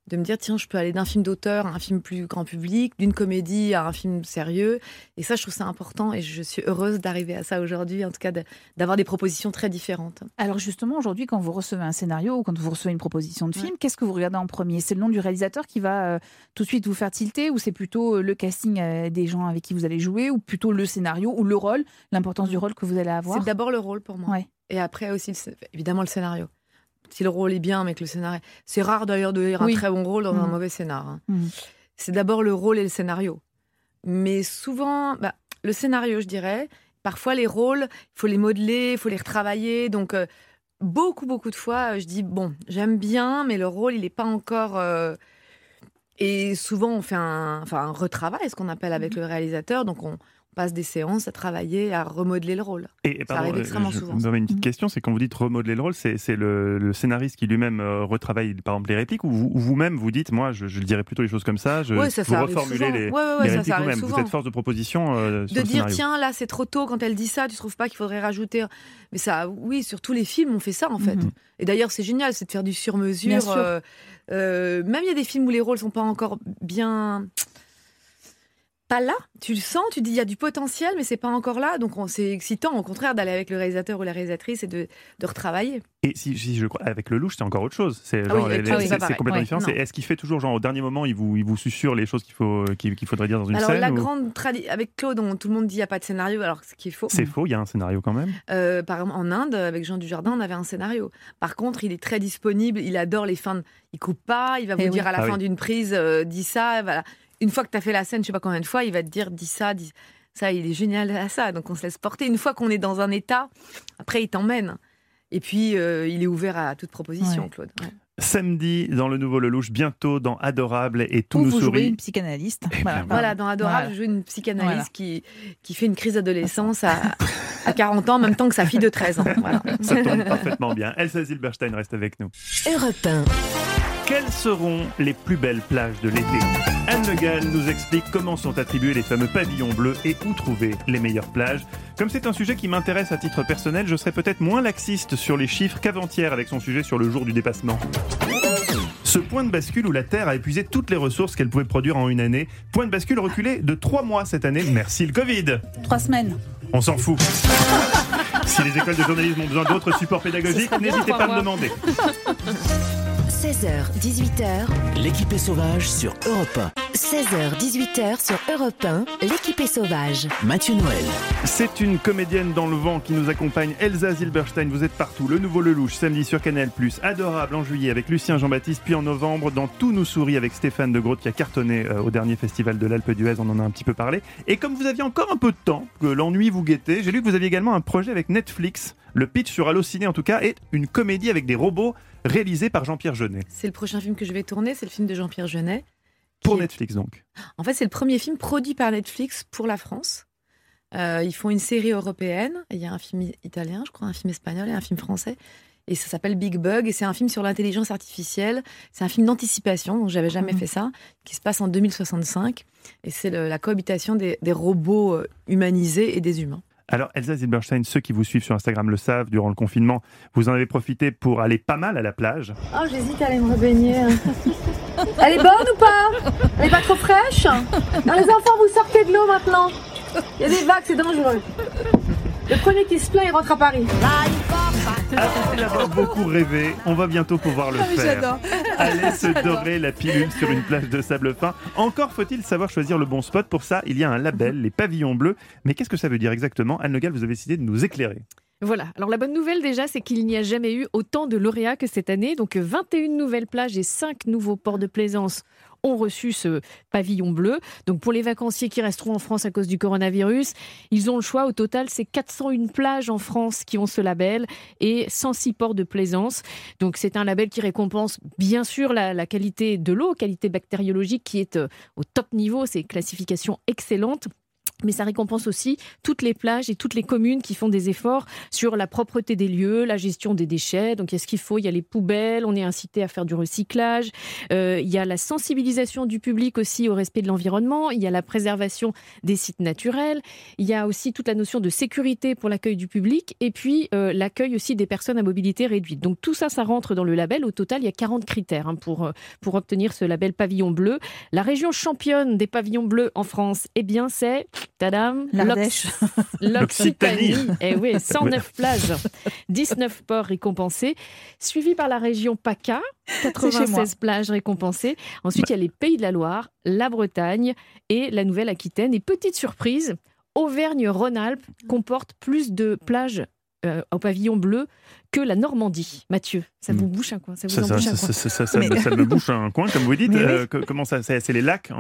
de me dire, tiens, je peux aller d'un film d'auteur à un film plus grand public, d'une comédie à un film sérieux. Et ça, je trouve ça important et je suis heureuse d'arriver à ça aujourd'hui, en tout cas d'avoir des propositions très différentes. Alors justement, aujourd'hui, quand vous recevez un scénario ou quand vous recevez une proposition de film, qu'est-ce que vous regardez en premier ? C'est le nom du réalisateur qui va tout de suite vous faire tilter, ou c'est plutôt le casting des gens avec qui vous allez jouer, ou plutôt le scénario ou le rôle, l'importance du rôle que vous allez avoir ? C'est d'abord le rôle pour moi. Ouais. Et après aussi, évidemment, le scénario. Si le rôle est bien, mais que le scénario... C'est rare d'ailleurs de lire un très bon rôle dans un mauvais scénar. C'est d'abord le rôle et le scénario. Mais souvent, le scénario, je dirais, parfois les rôles, il faut les modeler, il faut les retravailler. Donc, beaucoup de fois, je dis, bon, j'aime bien, mais le rôle, il n'est pas encore... Et souvent, on fait un retravail, ce qu'on appelle avec le réalisateur. Donc, on passe des séances à travailler, à remodeler le rôle. Et ça arrive extrêmement souvent. Vous avez une petite question, c'est quand vous dites remodeler le rôle, c'est le scénariste qui lui-même retravaille par exemple les répliques, ou vous-même vous dites, moi je dirais plutôt les choses comme ça, vous reformulez les répliques vous-même, vous êtes force de proposition de dire tiens là c'est trop tôt quand elle dit ça, tu trouves pas qu'il faudrait rajouter, mais ça oui, sur tous les films on fait ça en fait. Et d'ailleurs c'est génial, c'est de faire du sur-mesure. Même il y a des films où les rôles sont pas encore bien... Pas là, tu le sens, tu dis il y a du potentiel, mais c'est pas encore là. Donc c'est excitant, au contraire, d'aller avec le réalisateur ou la réalisatrice et de retravailler. Et si je crois, avec le louche, c'est encore autre chose. C'est complètement différent. Est-ce qu'il fait toujours, genre au dernier moment, il vous susurre les choses qu'il faudrait dire dans une scène? Alors la grande avec Claude, dont tout le monde dit il n'y a pas de scénario, alors ce qui est faux. C'est faux, il y a un scénario quand même. Par exemple, en Inde, avec Jean Dujardin, on avait un scénario. Par contre, il est très disponible, il adore les fins, il coupe pas, il va vous dire à la fin d'une prise, dis ça, voilà. Une fois que tu as fait la scène, je sais pas combien de fois, il va te dire dis ça, ça, il est génial à ça. Donc on se laisse porter. Une fois qu'on est dans un état, après il t'emmène. Et puis il est ouvert à toute proposition, Claude. Ouais. Samedi dans le nouveau Lelouch, bientôt dans Adorable et Tout nous sourit. Vous jouez une psychanalyste. Voilà, dans Adorable, je joue une psychanalyste qui fait une crise d'adolescence à 40 ans, en même temps que sa fille de 13 ans. Voilà. Ça tombe parfaitement bien. Elsa Zilberstein reste avec nous. Europe 1. Quelles seront les plus belles plages de l'été ? Anne Le Gall nous explique comment sont attribués les fameux pavillons bleus et où trouver les meilleures plages. Comme c'est un sujet qui m'intéresse à titre personnel, je serai peut-être moins laxiste sur les chiffres qu'avant-hier avec son sujet sur le jour du dépassement. Ce point de bascule où la Terre a épuisé toutes les ressources qu'elle pouvait produire en une année. Point de bascule reculé de 3 mois cette année. Merci le Covid. 3 semaines. On s'en fout. Si les écoles de journalisme ont besoin d'autres supports pédagogiques, n'hésitez pas à me demander. 16h, 18h. L'équipe est sauvage sur Europe 1. 16h, 18h sur Europe 1. L'équipe est sauvage. Mathieu Noël. C'est une comédienne dans le vent qui nous accompagne. Elsa Zilberstein, vous êtes partout. Le nouveau Lelouch, samedi sur Canal+. Adorable en juillet avec Lucien Jean-Baptiste. Puis en novembre, dans Tout nous sourit avec Stéphane de Groot qui a cartonné au dernier festival de l'Alpe d'Huez. On en a un petit peu parlé. Et comme vous aviez encore un peu de temps, que l'ennui vous guettait, j'ai lu que vous aviez également un projet avec Netflix. Le pitch sur Allociné en tout cas est une comédie avec des robots réalisée par Jean-Pierre Jeunet. C'est le prochain film que je vais tourner, c'est le film de Jean-Pierre Jeunet. Pour Netflix donc. En fait, c'est le premier film produit par Netflix pour la France. Ils font une série européenne, il y a un film italien, je crois, un film espagnol et un film français. Et ça s'appelle Big Bug, et c'est un film sur l'intelligence artificielle. C'est un film d'anticipation, donc j'avais jamais fait ça, qui se passe en 2065. Et c'est la cohabitation des robots humanisés et des humains. Alors Elsa Zilberstein, ceux qui vous suivent sur Instagram le savent, durant le confinement, vous en avez profité pour aller pas mal à la plage. Oh, j'hésite à aller me rebaigner. Elle est bonne ou pas? Elle est pas trop fraîche? Non, les enfants, vous sortez de l'eau maintenant. Il y a des vagues, c'est dangereux. Le premier qui se plaint, il rentre à Paris. Après l'avoir beaucoup rêvé, on va bientôt pouvoir le faire. J'adore. Allez se dorer la pilule sur une plage de sable fin. Encore faut-il savoir choisir le bon spot. Pour ça, il y a un label, les pavillons bleus. Mais qu'est-ce que ça veut dire exactement? Anne Le Gall, vous avez décidé de nous éclairer. Voilà, alors la bonne nouvelle déjà, c'est qu'il n'y a jamais eu autant de lauréats que cette année. Donc 21 nouvelles plages et 5 nouveaux ports de plaisance ont reçu ce pavillon bleu. Donc pour les vacanciers qui resteront en France à cause du coronavirus, ils ont le choix. Au total, c'est 401 plages en France qui ont ce label et 106 ports de plaisance. Donc c'est un label qui récompense bien sûr la qualité de l'eau, qualité bactériologique qui est au top niveau, c'est classification excellente. Mais ça récompense aussi toutes les plages et toutes les communes qui font des efforts sur la propreté des lieux, la gestion des déchets. Donc il y a ce qu'il faut, il y a les poubelles, on est incité à faire du recyclage. Il y a la sensibilisation du public aussi au respect de l'environnement. Il y a la préservation des sites naturels. Il y a aussi toute la notion de sécurité pour l'accueil du public. Et puis l'accueil aussi des personnes à mobilité réduite. Donc tout ça, ça rentre dans le label. Au total, il y a 40 critères pour obtenir ce label pavillon bleu. La région championne des pavillons bleus en France, eh bien c'est... Tadam, l'Ardèche. L'Occitanie. Eh oui, 109 plages, 19 ports récompensés, suivi par la région PACA, 96 plages récompensées. Ensuite, il y a les Pays de la Loire, la Bretagne et la Nouvelle-Aquitaine. Et petite surprise, Auvergne-Rhône-Alpes comporte plus de plages au pavillon bleu que la Normandie. Mathieu, ça vous bouche un coin, ça vous embouche un coin. Ça me bouche un coin, comme vous dites. Comment ça, c'est les lacs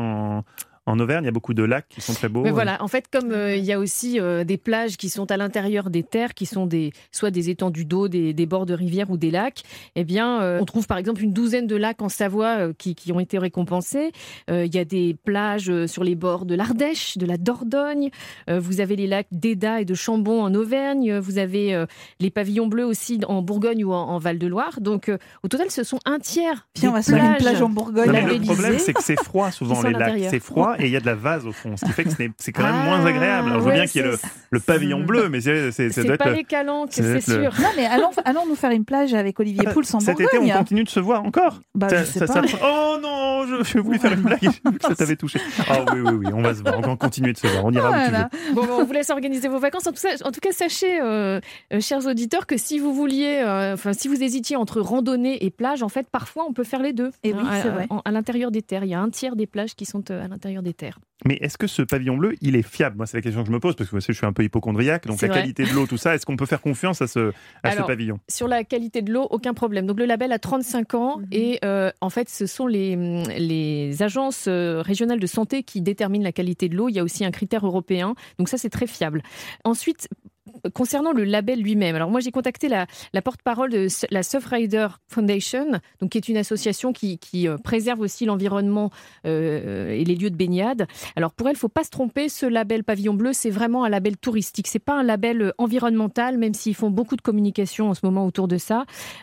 en Auvergne, il y a beaucoup de lacs qui sont très beaux. Mais voilà, en fait, comme il y a aussi des plages qui sont à l'intérieur des terres, qui sont soit des étendues d'eau, des bords de rivières ou des lacs, eh bien, on trouve par exemple une douzaine de lacs en Savoie qui ont été récompensés. Il y a des plages sur les bords de l'Ardèche, de la Dordogne. Vous avez les lacs d'Eda et de Chambon en Auvergne. Vous avez les pavillons bleus aussi en Bourgogne ou en Val-de-Loire. Donc, au total, ce sont un tiers des on va se faire une plage en Bourgogne. Non, mais le problème, c'est que c'est froid souvent, les lacs. C'est froid. Et il y a de la vase au fond, ce qui fait que c'est quand même moins agréable. Alors, je veux bien qu'il y ait le pavillon bleu, mais ça doit être... pas les calanques, c'est sûr. Non, mais allons nous faire une plage avec Olivier Pouls en Bourgogne. Cet été, on continue de se voir encore. Je sais pas. Oh non, je voulais faire une blague, j'ai vu que ça t'avait touché. Oh oui, on va se voir, on va continuer de se voir, on ira où tu veux. Bon, on vous laisse organiser vos vacances. En tout cas, sachez, chers auditeurs, que si vous vouliez, si vous hésitiez entre randonnée et plage, en fait, parfois, on peut faire les deux. Et oui, c'est vrai. À l'intérieur des terres, il y a un tiers des plages qui sont à l'intérieur des terres. Mais est-ce que ce pavillon bleu, il est fiable ? Moi, c'est la question que je me pose, parce que je suis un peu hypocondriaque, donc qualité de l'eau, tout ça, est-ce qu'on peut faire confiance à ce pavillon ? Sur la qualité de l'eau, aucun problème. Donc le label a 35 ans et en fait, ce sont les agences régionales de santé qui déterminent la qualité de l'eau. Il y a aussi un critère européen, donc ça, c'est très fiable. Ensuite, concernant le label lui-même, alors moi j'ai contacté la porte-parole de la Surfrider Foundation, donc qui est une association qui préserve aussi l'environnement et les lieux de baignade. Alors pour elle, il ne faut pas se tromper, ce label pavillon bleu, c'est vraiment un label touristique, c'est pas un label environnemental, même s'ils font beaucoup de communication en ce moment autour de ça.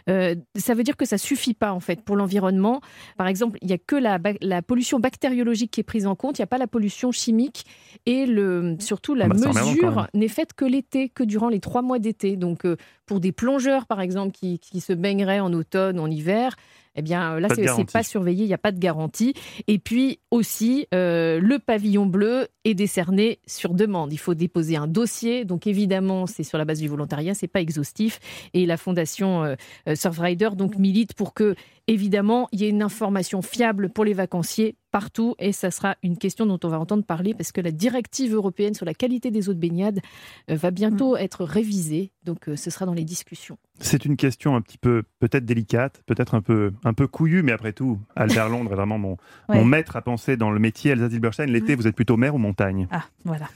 Ça veut dire que ça suffit pas en fait pour l'environnement. Par exemple, il n'y a que la pollution bactériologique qui est prise en compte, il n'y a pas la pollution chimique et surtout la mesure n'est faite que l'été, que durant les 3 mois d'été. Donc, pour des plongeurs, par exemple, qui se baigneraient en automne, en hiver, eh bien, là, c'est pas surveillé, il n'y a pas de garantie. Et puis aussi, le pavillon bleu est décerné sur demande. Il faut déposer un dossier. Donc, évidemment, c'est sur la base du volontariat, c'est pas exhaustif. Et la fondation Surfrider donc milite pour que, évidemment, il y ait une information fiable pour les vacanciers partout. Et ça sera une question dont on va entendre parler parce que la directive européenne sur la qualité des eaux de baignade va bientôt être révisée. Donc, ce sera dans les discussions. C'est une question un petit peu peut-être délicate, peut-être un peu couillue, mais après tout, Albert Londres est vraiment mon maître à penser dans le métier. Elsa Zilberstein, l'été, vous êtes plutôt mer ou montagne ? Ah, voilà.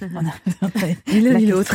Ni l'un ni l'autre.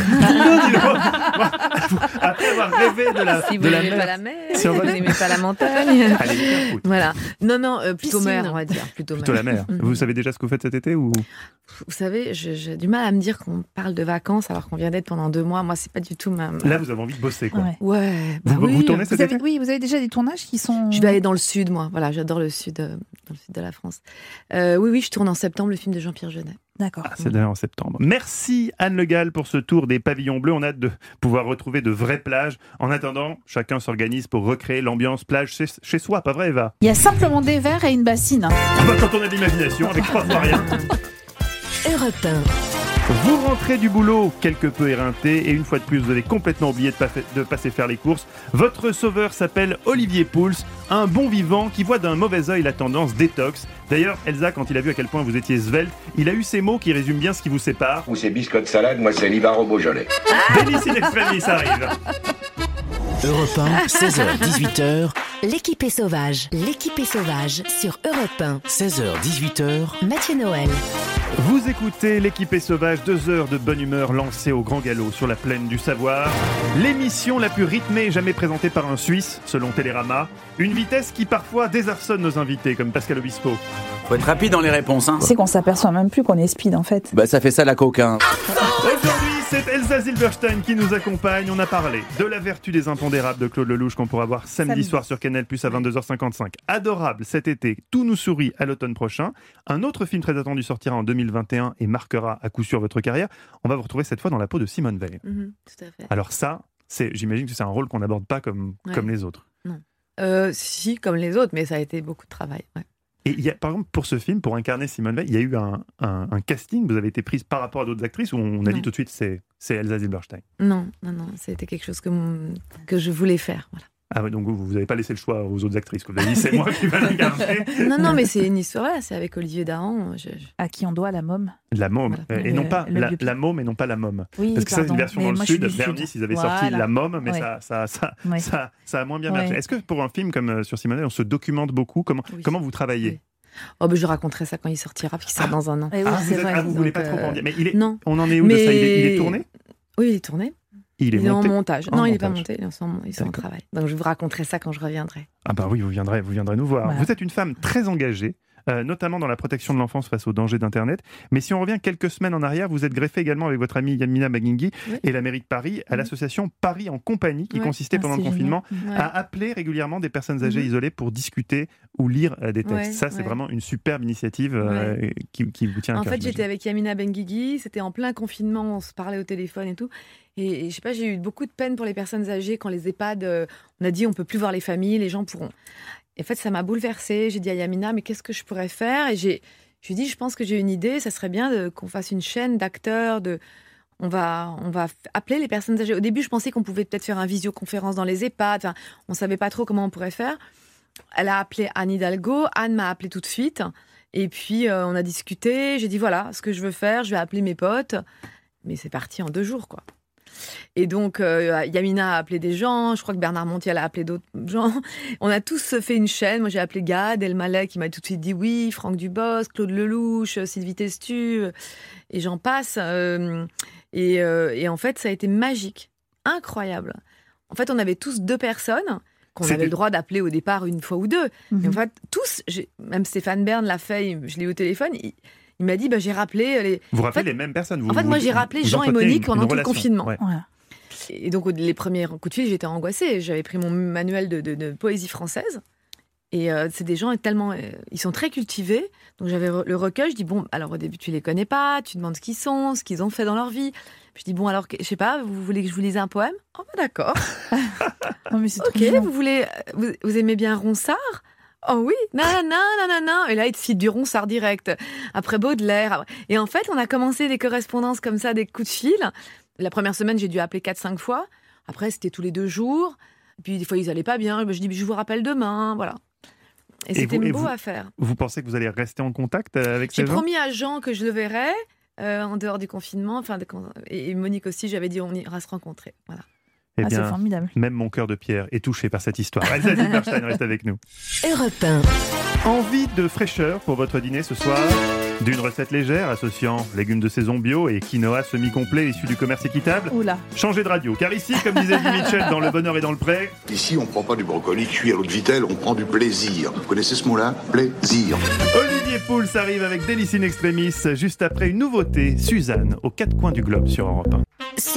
Après avoir rêvé de la si vous n'aimez pas la mer, si vous n'aimez pas la montagne. Allez, voilà. Non, plutôt mer, on va dire. Plutôt la mer. Vous savez déjà ce que vous faites cet été ou... Vous savez, j'ai du mal à me dire qu'on parle de vacances alors qu'on vient d'être pendant 2 mois. Moi, c'est pas du tout ma... Là, vous avez envie de bosser, quoi. Ouais. Vous tournez cet été ? Oui, vous avez déjà des tournages qui sont... Je vais aller dans le sud, moi. Voilà, j'adore le sud, dans le sud de la France. Oui, je tourne en septembre le film de Jean-Pierre Jeunet. D'accord. C'est d'ailleurs en septembre. Merci Anne Le Gall pour ce tour des pavillons bleus. On a hâte de pouvoir retrouver de vraies plages. En attendant, chacun s'organise pour recréer l'ambiance plage chez soi, pas vrai Eva ? Il y a simplement des verres et une bassine. Quand on a de l'imagination, avec 3 fois rien. Europe 1. Vous rentrez du boulot quelque peu éreinté et une fois de plus vous avez complètement oublié de passer faire les courses. Votre sauveur s'appelle Olivier Pouls, un bon vivant qui voit d'un mauvais œil la tendance détox. D'ailleurs, Elsa, quand il a vu à quel point vous étiez svelte, il a eu ces mots qui résument bien ce qui vous sépare. Vous c'est biscotte salade, moi c'est Livar au Beaujolais. Bélicie d'extrémis, ça arrive. Europe 1, 16h-18h. L'équipe est sauvage. L'équipe est sauvage sur Europe 1. 16h-18h. Mathieu Noël. Vous écoutez L'équipe est sauvage, 2 heures de bonne humeur lancée au grand galop sur la plaine du savoir. L'émission la plus rythmée jamais présentée par un Suisse, selon Télérama. Une vitesse qui parfois désarçonne nos invités, comme Pascal Obispo. Faut être rapide dans les réponses, hein. C'est qu'on s'aperçoit même plus qu'on est speed en fait. Bah ça fait ça la coquin. Aujourd'hui, c'est Elsa Zilberstein qui nous accompagne. On a parlé de La vertu des impondérables de Claude Lelouch qu'on pourra voir samedi soir sur Canal+ à 22h55. Adorable cet été, Tout nous sourit à l'automne prochain. Un autre film très attendu sortira en 2021 et marquera à coup sûr votre carrière. On va vous retrouver cette fois dans la peau de Simone Veil. Tout à fait. Alors ça, j'imagine que c'est un rôle qu'on n'aborde pas comme les autres. Non. Si, comme les autres, mais ça a été beaucoup de travail. Ouais. Et il y a, par exemple, pour ce film, pour incarner Simone Veil, il y a eu un casting. Vous avez été prise par rapport à d'autres actrices où on a dit tout de suite c'est Elsa Zilberstein. Non, c'était quelque chose que je voulais faire. Voilà. Ah ouais, donc vous n'avez pas laissé le choix aux autres actrices. Vous avez dit c'est moi qui vais l'incarner. Non, mais c'est une histoire. Là, c'est avec Olivier Dahan. À qui on doit la môme. La môme, et non pas la môme et non pas la môme. Oui, parce que ça, c'est une version dans le sud. Vers Nice, ils avaient sorti la môme, mais ça a moins bien marché. Est-ce que pour un film comme sur Simone Veil, on se documente beaucoup? Comment vous travaillez? Oh, je raconterai ça quand il sortira, puis qu'il sort dans un an. Vous voulez pas trop en dire. Mais non. On en est où de ça? Il est tourné? Oui, il est tourné. Il est en montage. Non, il n'est pas monté, ils sont en travail. Donc je vous raconterai ça quand je reviendrai. Ah bah oui, vous viendrez nous voir. Voilà. Vous êtes une femme très engagée, notamment dans la protection de l'enfance face aux dangers d'Internet. Mais si on revient quelques semaines en arrière, vous êtes greffée également avec votre amie Yamina Benguigui et la mairie de Paris à l'association Paris en compagnie, qui consistait pendant le confinement à appeler régulièrement des personnes âgées isolées pour discuter ou lire des textes. Ça, c'est vraiment une superbe initiative qui vous tient à cœur. En fait, j'étais avec Yamina Benguigui, c'était en plein confinement, on se parlait au téléphone et tout. Et je sais pas, j'ai eu beaucoup de peine pour les personnes âgées quand les EHPAD, on a dit on peut plus voir les familles, les gens pourront. Et en fait, ça m'a bouleversée. J'ai dit à Yamina, mais qu'est-ce que je pourrais faire? Et je lui ai dit, je pense que j'ai une idée, ça serait bien qu'on fasse une chaîne d'acteurs, on va appeler les personnes âgées. Au début, je pensais qu'on pouvait peut-être faire une visioconférence dans les EHPAD, on savait pas trop comment on pourrait faire. Elle a appelé Anne Hidalgo, Anne m'a appelé tout de suite. Et puis, on a discuté, j'ai dit, voilà, ce que je veux faire, je vais appeler mes potes. Mais c'est parti en 2 jours, quoi. Et donc, Yamina a appelé des gens, je crois que Bernard Montiel a appelé d'autres gens. On a tous fait une chaîne. Moi, j'ai appelé Gad Elmaleh qui m'a tout de suite dit oui, Franck Dubosc, Claude Lelouch, Sylvie Testu, et j'en passe. Et en fait, ça a été magique, incroyable. En fait, on avait tous 2 personnes qu'on avait le droit d'appeler au départ 1 fois ou 2. Et en fait, tous, même Stéphane Bern l'a fait, je l'ai eu au téléphone, il m'a dit, j'ai rappelé... Vous rappelez les mêmes personnes? Moi, j'ai rappelé Jean et Monique pendant tout le confinement. Ouais. Voilà. Et donc, les premiers coups de fil, j'étais angoissée. J'avais pris mon manuel de poésie française. Et c'est des gens tellement... ils sont très cultivés. Donc, j'avais le recueil. Je dis, alors au début, tu les connais pas. Tu demandes ce qu'ils sont, ce qu'ils ont fait dans leur vie. Puis je dis, alors, je sais pas, vous voulez que je vous lise un poème? Oh, d'accord. Non, mais c'est ok, vous aimez bien Ronsard? Oh oui, non. Et là, il te cite du Ronsard direct. Après Baudelaire. Et en fait, on a commencé des correspondances comme ça, des coups de fil. La première semaine, j'ai dû appeler 4-5 fois. Après, c'était tous les 2 jours. Puis des fois, ils allaient pas bien. Je dis, je vous rappelle demain. Voilà. Et c'était beau à faire. Vous pensez que vous allez rester en contact avec ces gens? J'ai promis à Jean que je le verrais en dehors du confinement. Et Monique aussi, j'avais dit, on ira se rencontrer. Voilà. Eh bien, c'est formidable. Même mon cœur de pierre est touché par cette histoire. Elsa Zilberstein reste avec nous. Europe 1. Envie de fraîcheur pour votre dîner ce soir? D'une recette légère associant légumes de saison bio et quinoa semi-complet issus du commerce équitable? Oula. Changez de radio, car ici, comme disait Eddie Mitchell dans Le Bonheur est dans le pré... Ici, on prend pas du brocoli cuit à l'eau de vitelle, on prend du plaisir. Vous connaissez ce mot-là? Plaisir. Olivier Pouls arrive avec Délice in Extremis, juste après une nouveauté, Suzanne, aux 4 coins du globe sur Europe 1.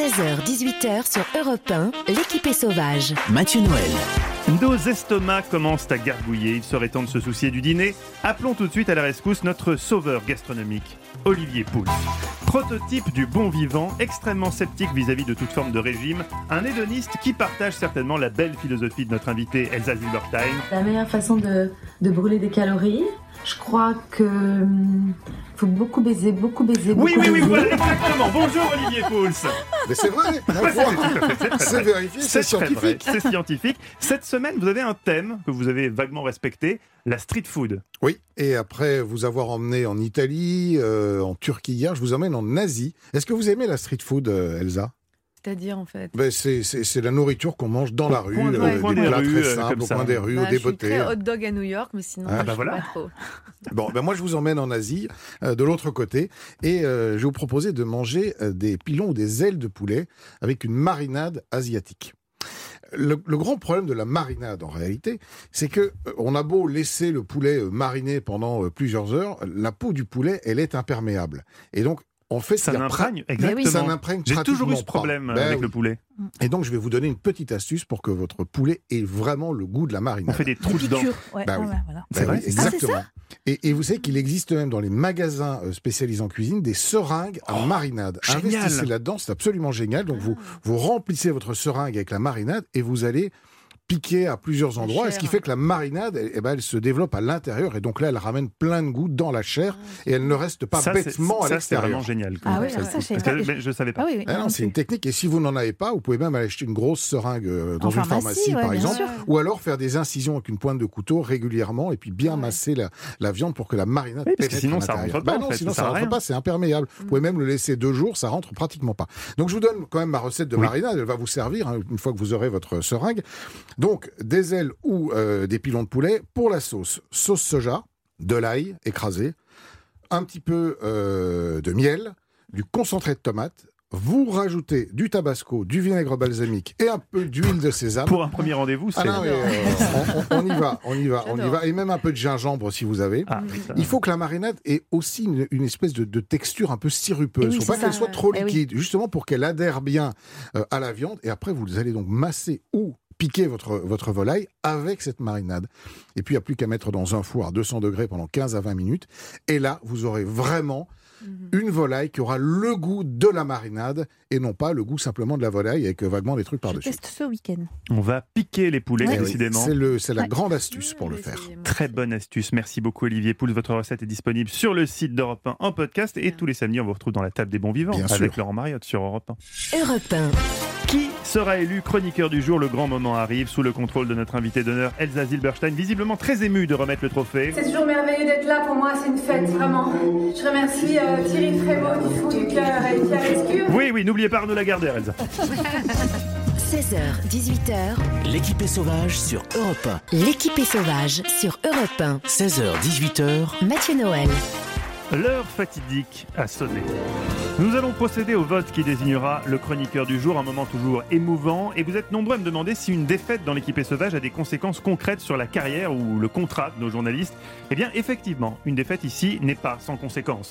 16h-18h sur Europe 1, l'équipe est sauvage. Mathieu Noël. Nos estomacs commencent à gargouiller, il serait temps de se soucier du dîner. Appelons tout de suite à la rescousse notre sauveur gastronomique, Olivier Pouls. Prototype du bon vivant, extrêmement sceptique vis-à-vis de toute forme de régime, un hédoniste qui partage certainement la belle philosophie de notre invitée Elsa Zilberstein. La meilleure façon de brûler des calories, je crois que faut beaucoup baiser, Oui, voilà, exactement. Bonjour Olivier Pouls. Mais c'est vrai, c'est vérifié, c'est scientifique. Vrai, c'est scientifique. Cette semaine, vous avez un thème que vous avez vaguement respecté, la street food. Oui, et après vous avoir emmené en Italie, en Turquie hier, je vous emmène en Asie. Est-ce que vous aimez la street food, Elsa? C'est-à-dire, en fait c'est la nourriture qu'on mange dans la rue, des plats très simples, au coin des rues, au dépoté. Je suis très hot dog à New York, mais sinon, je ne suis pas trop. Bon, moi je vous emmène en Asie, de l'autre côté, et je vais vous proposer de manger des pilons ou des ailes de poulet avec une marinade asiatique. le grand problème de la marinade, en réalité, c'est que on a beau laisser le poulet mariner pendant plusieurs heures, la peau du poulet, elle est imperméable. Et donc, en fait, ça n'imprègne, exactement. Ça n'imprègne J'ai toujours eu ce pratiquement problème pas. avec le poulet. Et donc, je vais vous donner une petite astuce pour que votre poulet ait vraiment le goût de la marinade. On fait des trous dedans. Ouais, Bah oui. voilà. C'est vrai, oui, exactement. Et vous savez qu'il existe même dans les magasins spécialisés en cuisine des seringues à marinade. Génial. Investissez là-dedans, c'est absolument génial. Donc, vous remplissez votre seringue avec la marinade et vous allez piquer à plusieurs endroits, et ce qui fait que la marinade, elle se développe à l'intérieur, et donc là, elle ramène plein de goût dans la chair, et elle ne reste pas bêtement à l'extérieur. C'est vraiment génial. Ah oui, je savais pas. Non, c'est une technique, et si vous n'en avez pas, vous pouvez même aller acheter une grosse seringue dans une pharmacie, par exemple, ou alors faire des incisions avec une pointe de couteau régulièrement, et puis bien masser la viande pour que la marinade pénètre sinon ça rentre pas. Sinon ça rentre pas, c'est imperméable. Vous pouvez même le laisser 2 jours, ça rentre pratiquement pas. Donc je vous donne quand même ma recette de marinade, elle va vous servir une fois que vous aurez votre seringue. Donc, des ailes ou des pilons de poulet. Pour la sauce soja, de l'ail écrasé, un petit peu de miel, du concentré de tomate. Vous rajoutez du tabasco, du vinaigre balsamique et un peu d'huile de sésame. Pour un premier rendez-vous, c'est... on y va. Et même un peu de gingembre si vous avez. Il faut que la marinade ait aussi une espèce de texture un peu sirupeuse. Il ne faut pas qu'elle soit trop liquide, justement pour qu'elle adhère bien à la viande. Et après, vous allez donc masser ou piquer votre volaille avec cette marinade. Et puis, il n'y a plus qu'à mettre dans un four à 200 degrés pendant 15 à 20 minutes. Et là, vous aurez vraiment une volaille qui aura le goût de la marinade et non pas le goût simplement de la volaille avec vaguement des trucs par-dessus. Je teste ce week-end. On va piquer les poulets, décidément. C'est la grande astuce pour le faire. Très bonne astuce. Merci beaucoup, Olivier Pouls. Votre recette est disponible sur le site d'Europe 1 en podcast. Et tous les samedis, on vous retrouve dans la table des bons vivants avec Laurent Mariotte sur Europe 1. Europe 1. Qui sera élu chroniqueur du jour? Le grand moment arrive sous le contrôle de notre invitée d'honneur, Elsa Zilberstein, visiblement très émue de remettre le trophée. C'est toujours merveilleux d'être là pour moi, c'est une fête, vraiment. Je remercie Thierry Frémaux du fond du cœur et Pierre Lescure. Oui, n'oubliez pas Arnaud Lagardère, Elsa. 16h, 18h. L'équipe est sauvage sur Europe 1. L'équipe est sauvage sur Europe 1. 16h, 18h. Mathieu Noël. L'heure fatidique a sonné. Nous allons procéder au vote qui désignera le chroniqueur du jour, un moment toujours émouvant. Et vous êtes nombreux à me demander si une défaite dans l'équipe est sauvage a des conséquences concrètes sur la carrière ou le contrat de nos journalistes. Eh bien, effectivement, une défaite ici n'est pas sans conséquences.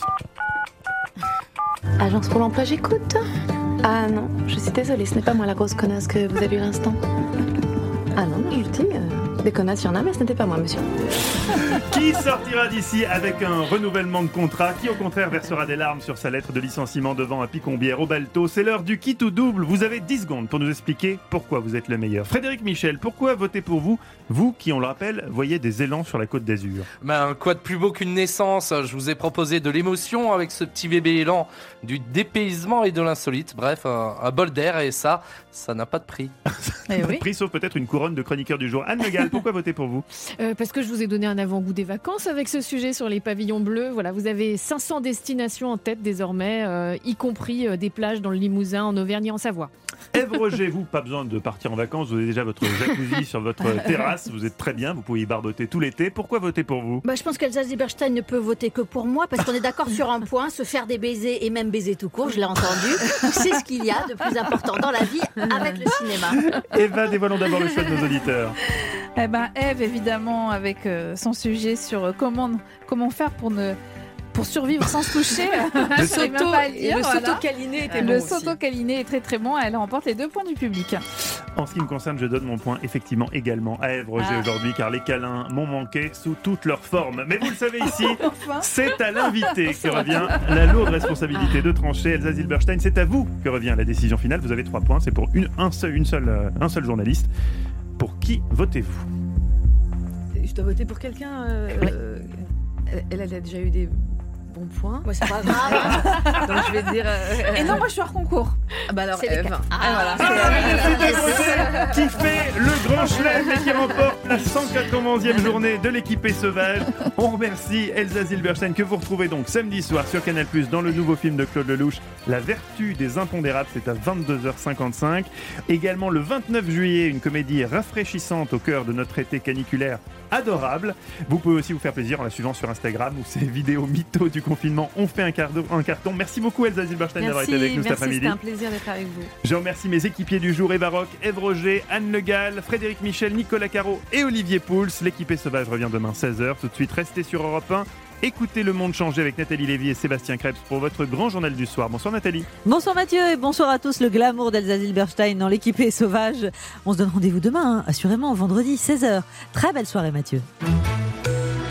Agence pour l'emploi, j'écoute. Ah non, je suis désolée, ce n'est pas moi la grosse connasse que vous avez eu l'instant. Ah non, je dis, des connasses, il y en a, mais ce n'était pas moi, monsieur. Qui sortira d'ici avec un renouvellement de contrat? Qui, au contraire, versera des larmes sur sa lettre de licenciement devant un picombière au balto? C'est l'heure du quitte ou double. Vous avez 10 secondes pour nous expliquer pourquoi vous êtes le meilleur. Frédéric Michel, pourquoi voter pour vous? Vous qui, on le rappelle, voyez des élans sur la Côte d'Azur. Quoi de plus beau qu'une naissance? Je vous ai proposé de l'émotion avec ce petit bébé élan, du dépaysement et de l'insolite. Bref, un bol d'air, et ça n'a pas de prix. Pas de prix, sauf peut-être une couronne de chroniqueur du jour. Anne Le Gall, pourquoi voter pour vous? Parce que je vous ai donné un avant-goût des vacances avec ce sujet sur les pavillons bleus. Voilà, vous avez 500 destinations en tête désormais, y compris des plages dans le Limousin, en Auvergne et en Savoie. Ève Roger, vous, pas besoin de partir en vacances, vous avez déjà votre jacuzzi sur votre terrasse, vous êtes très bien, vous pouvez y barboter tout l'été. Pourquoi voter pour vous? Je pense qu'Elsa Zilberstein ne peut voter que pour moi, parce qu'on est d'accord sur un point, se faire des baisers et même baiser tout court, je l'ai entendu, c'est ce qu'il y a de plus important dans la vie avec le cinéma. Eva, dévoilons d'abord le choix de nos auditeurs. Ève, évidemment, avec son sujet sur comment faire pour survivre sans se toucher. Le sauto-câliné était bon. Le sauto-câliné est très très bon. Elle remporte les 2 points du public. En ce qui me concerne, je donne mon point effectivement également à Ève Roger aujourd'hui, car les câlins m'ont manqué sous toutes leurs formes. Mais vous le savez ici, c'est à l'invité que revient la lourde responsabilité de trancher. Elsa Zilberstein, c'est à vous que revient la décision finale. Vous avez 3 points, c'est pour un seul journaliste. Pour qui votez-vous? Je dois voter pour quelqu'un. Elle a déjà eu des bons points. Ouais, c'est pas grave. Donc je vais dire. Et non, moi je suis hors concours. Alors c'est Ève. Qui fait le grand chelem et qui remporte la 191e journée de l'équipe est sauvage. On remercie Elsa Zilberstein, que vous retrouvez donc samedi soir sur Canal+, dans le nouveau film de Claude Lelouch, La vertu des impondérables, c'est à 22h55. Également le 29 juillet, une comédie rafraîchissante au cœur de notre été caniculaire adorable. Vous pouvez aussi vous faire plaisir en la suivant sur Instagram, où ses vidéos mythos du confinement ont fait un carton. Merci beaucoup Elsa Zilberstein d'avoir été avec nous cet après-midi. C'était un plaisir d'être avec vous. Je remercie mes équipiers du jour, Eva Rock, Ève Roger, Anne Le Gall, Frédéric Michel, Nicolas Caro et Olivier Pouls. L'équipée sauvage revient demain 16h. Tout de suite, restez sur Europe 1. Écoutez Le Monde changer avec Nathalie Lévy et Sébastien Krebs pour votre grand journal du soir. Bonsoir Nathalie. Bonsoir Mathieu et bonsoir à tous. Le glamour d'Elsa Zilberstein dans l'équipée sauvage. On se donne rendez-vous demain, assurément, vendredi 16h. Très belle soirée Mathieu.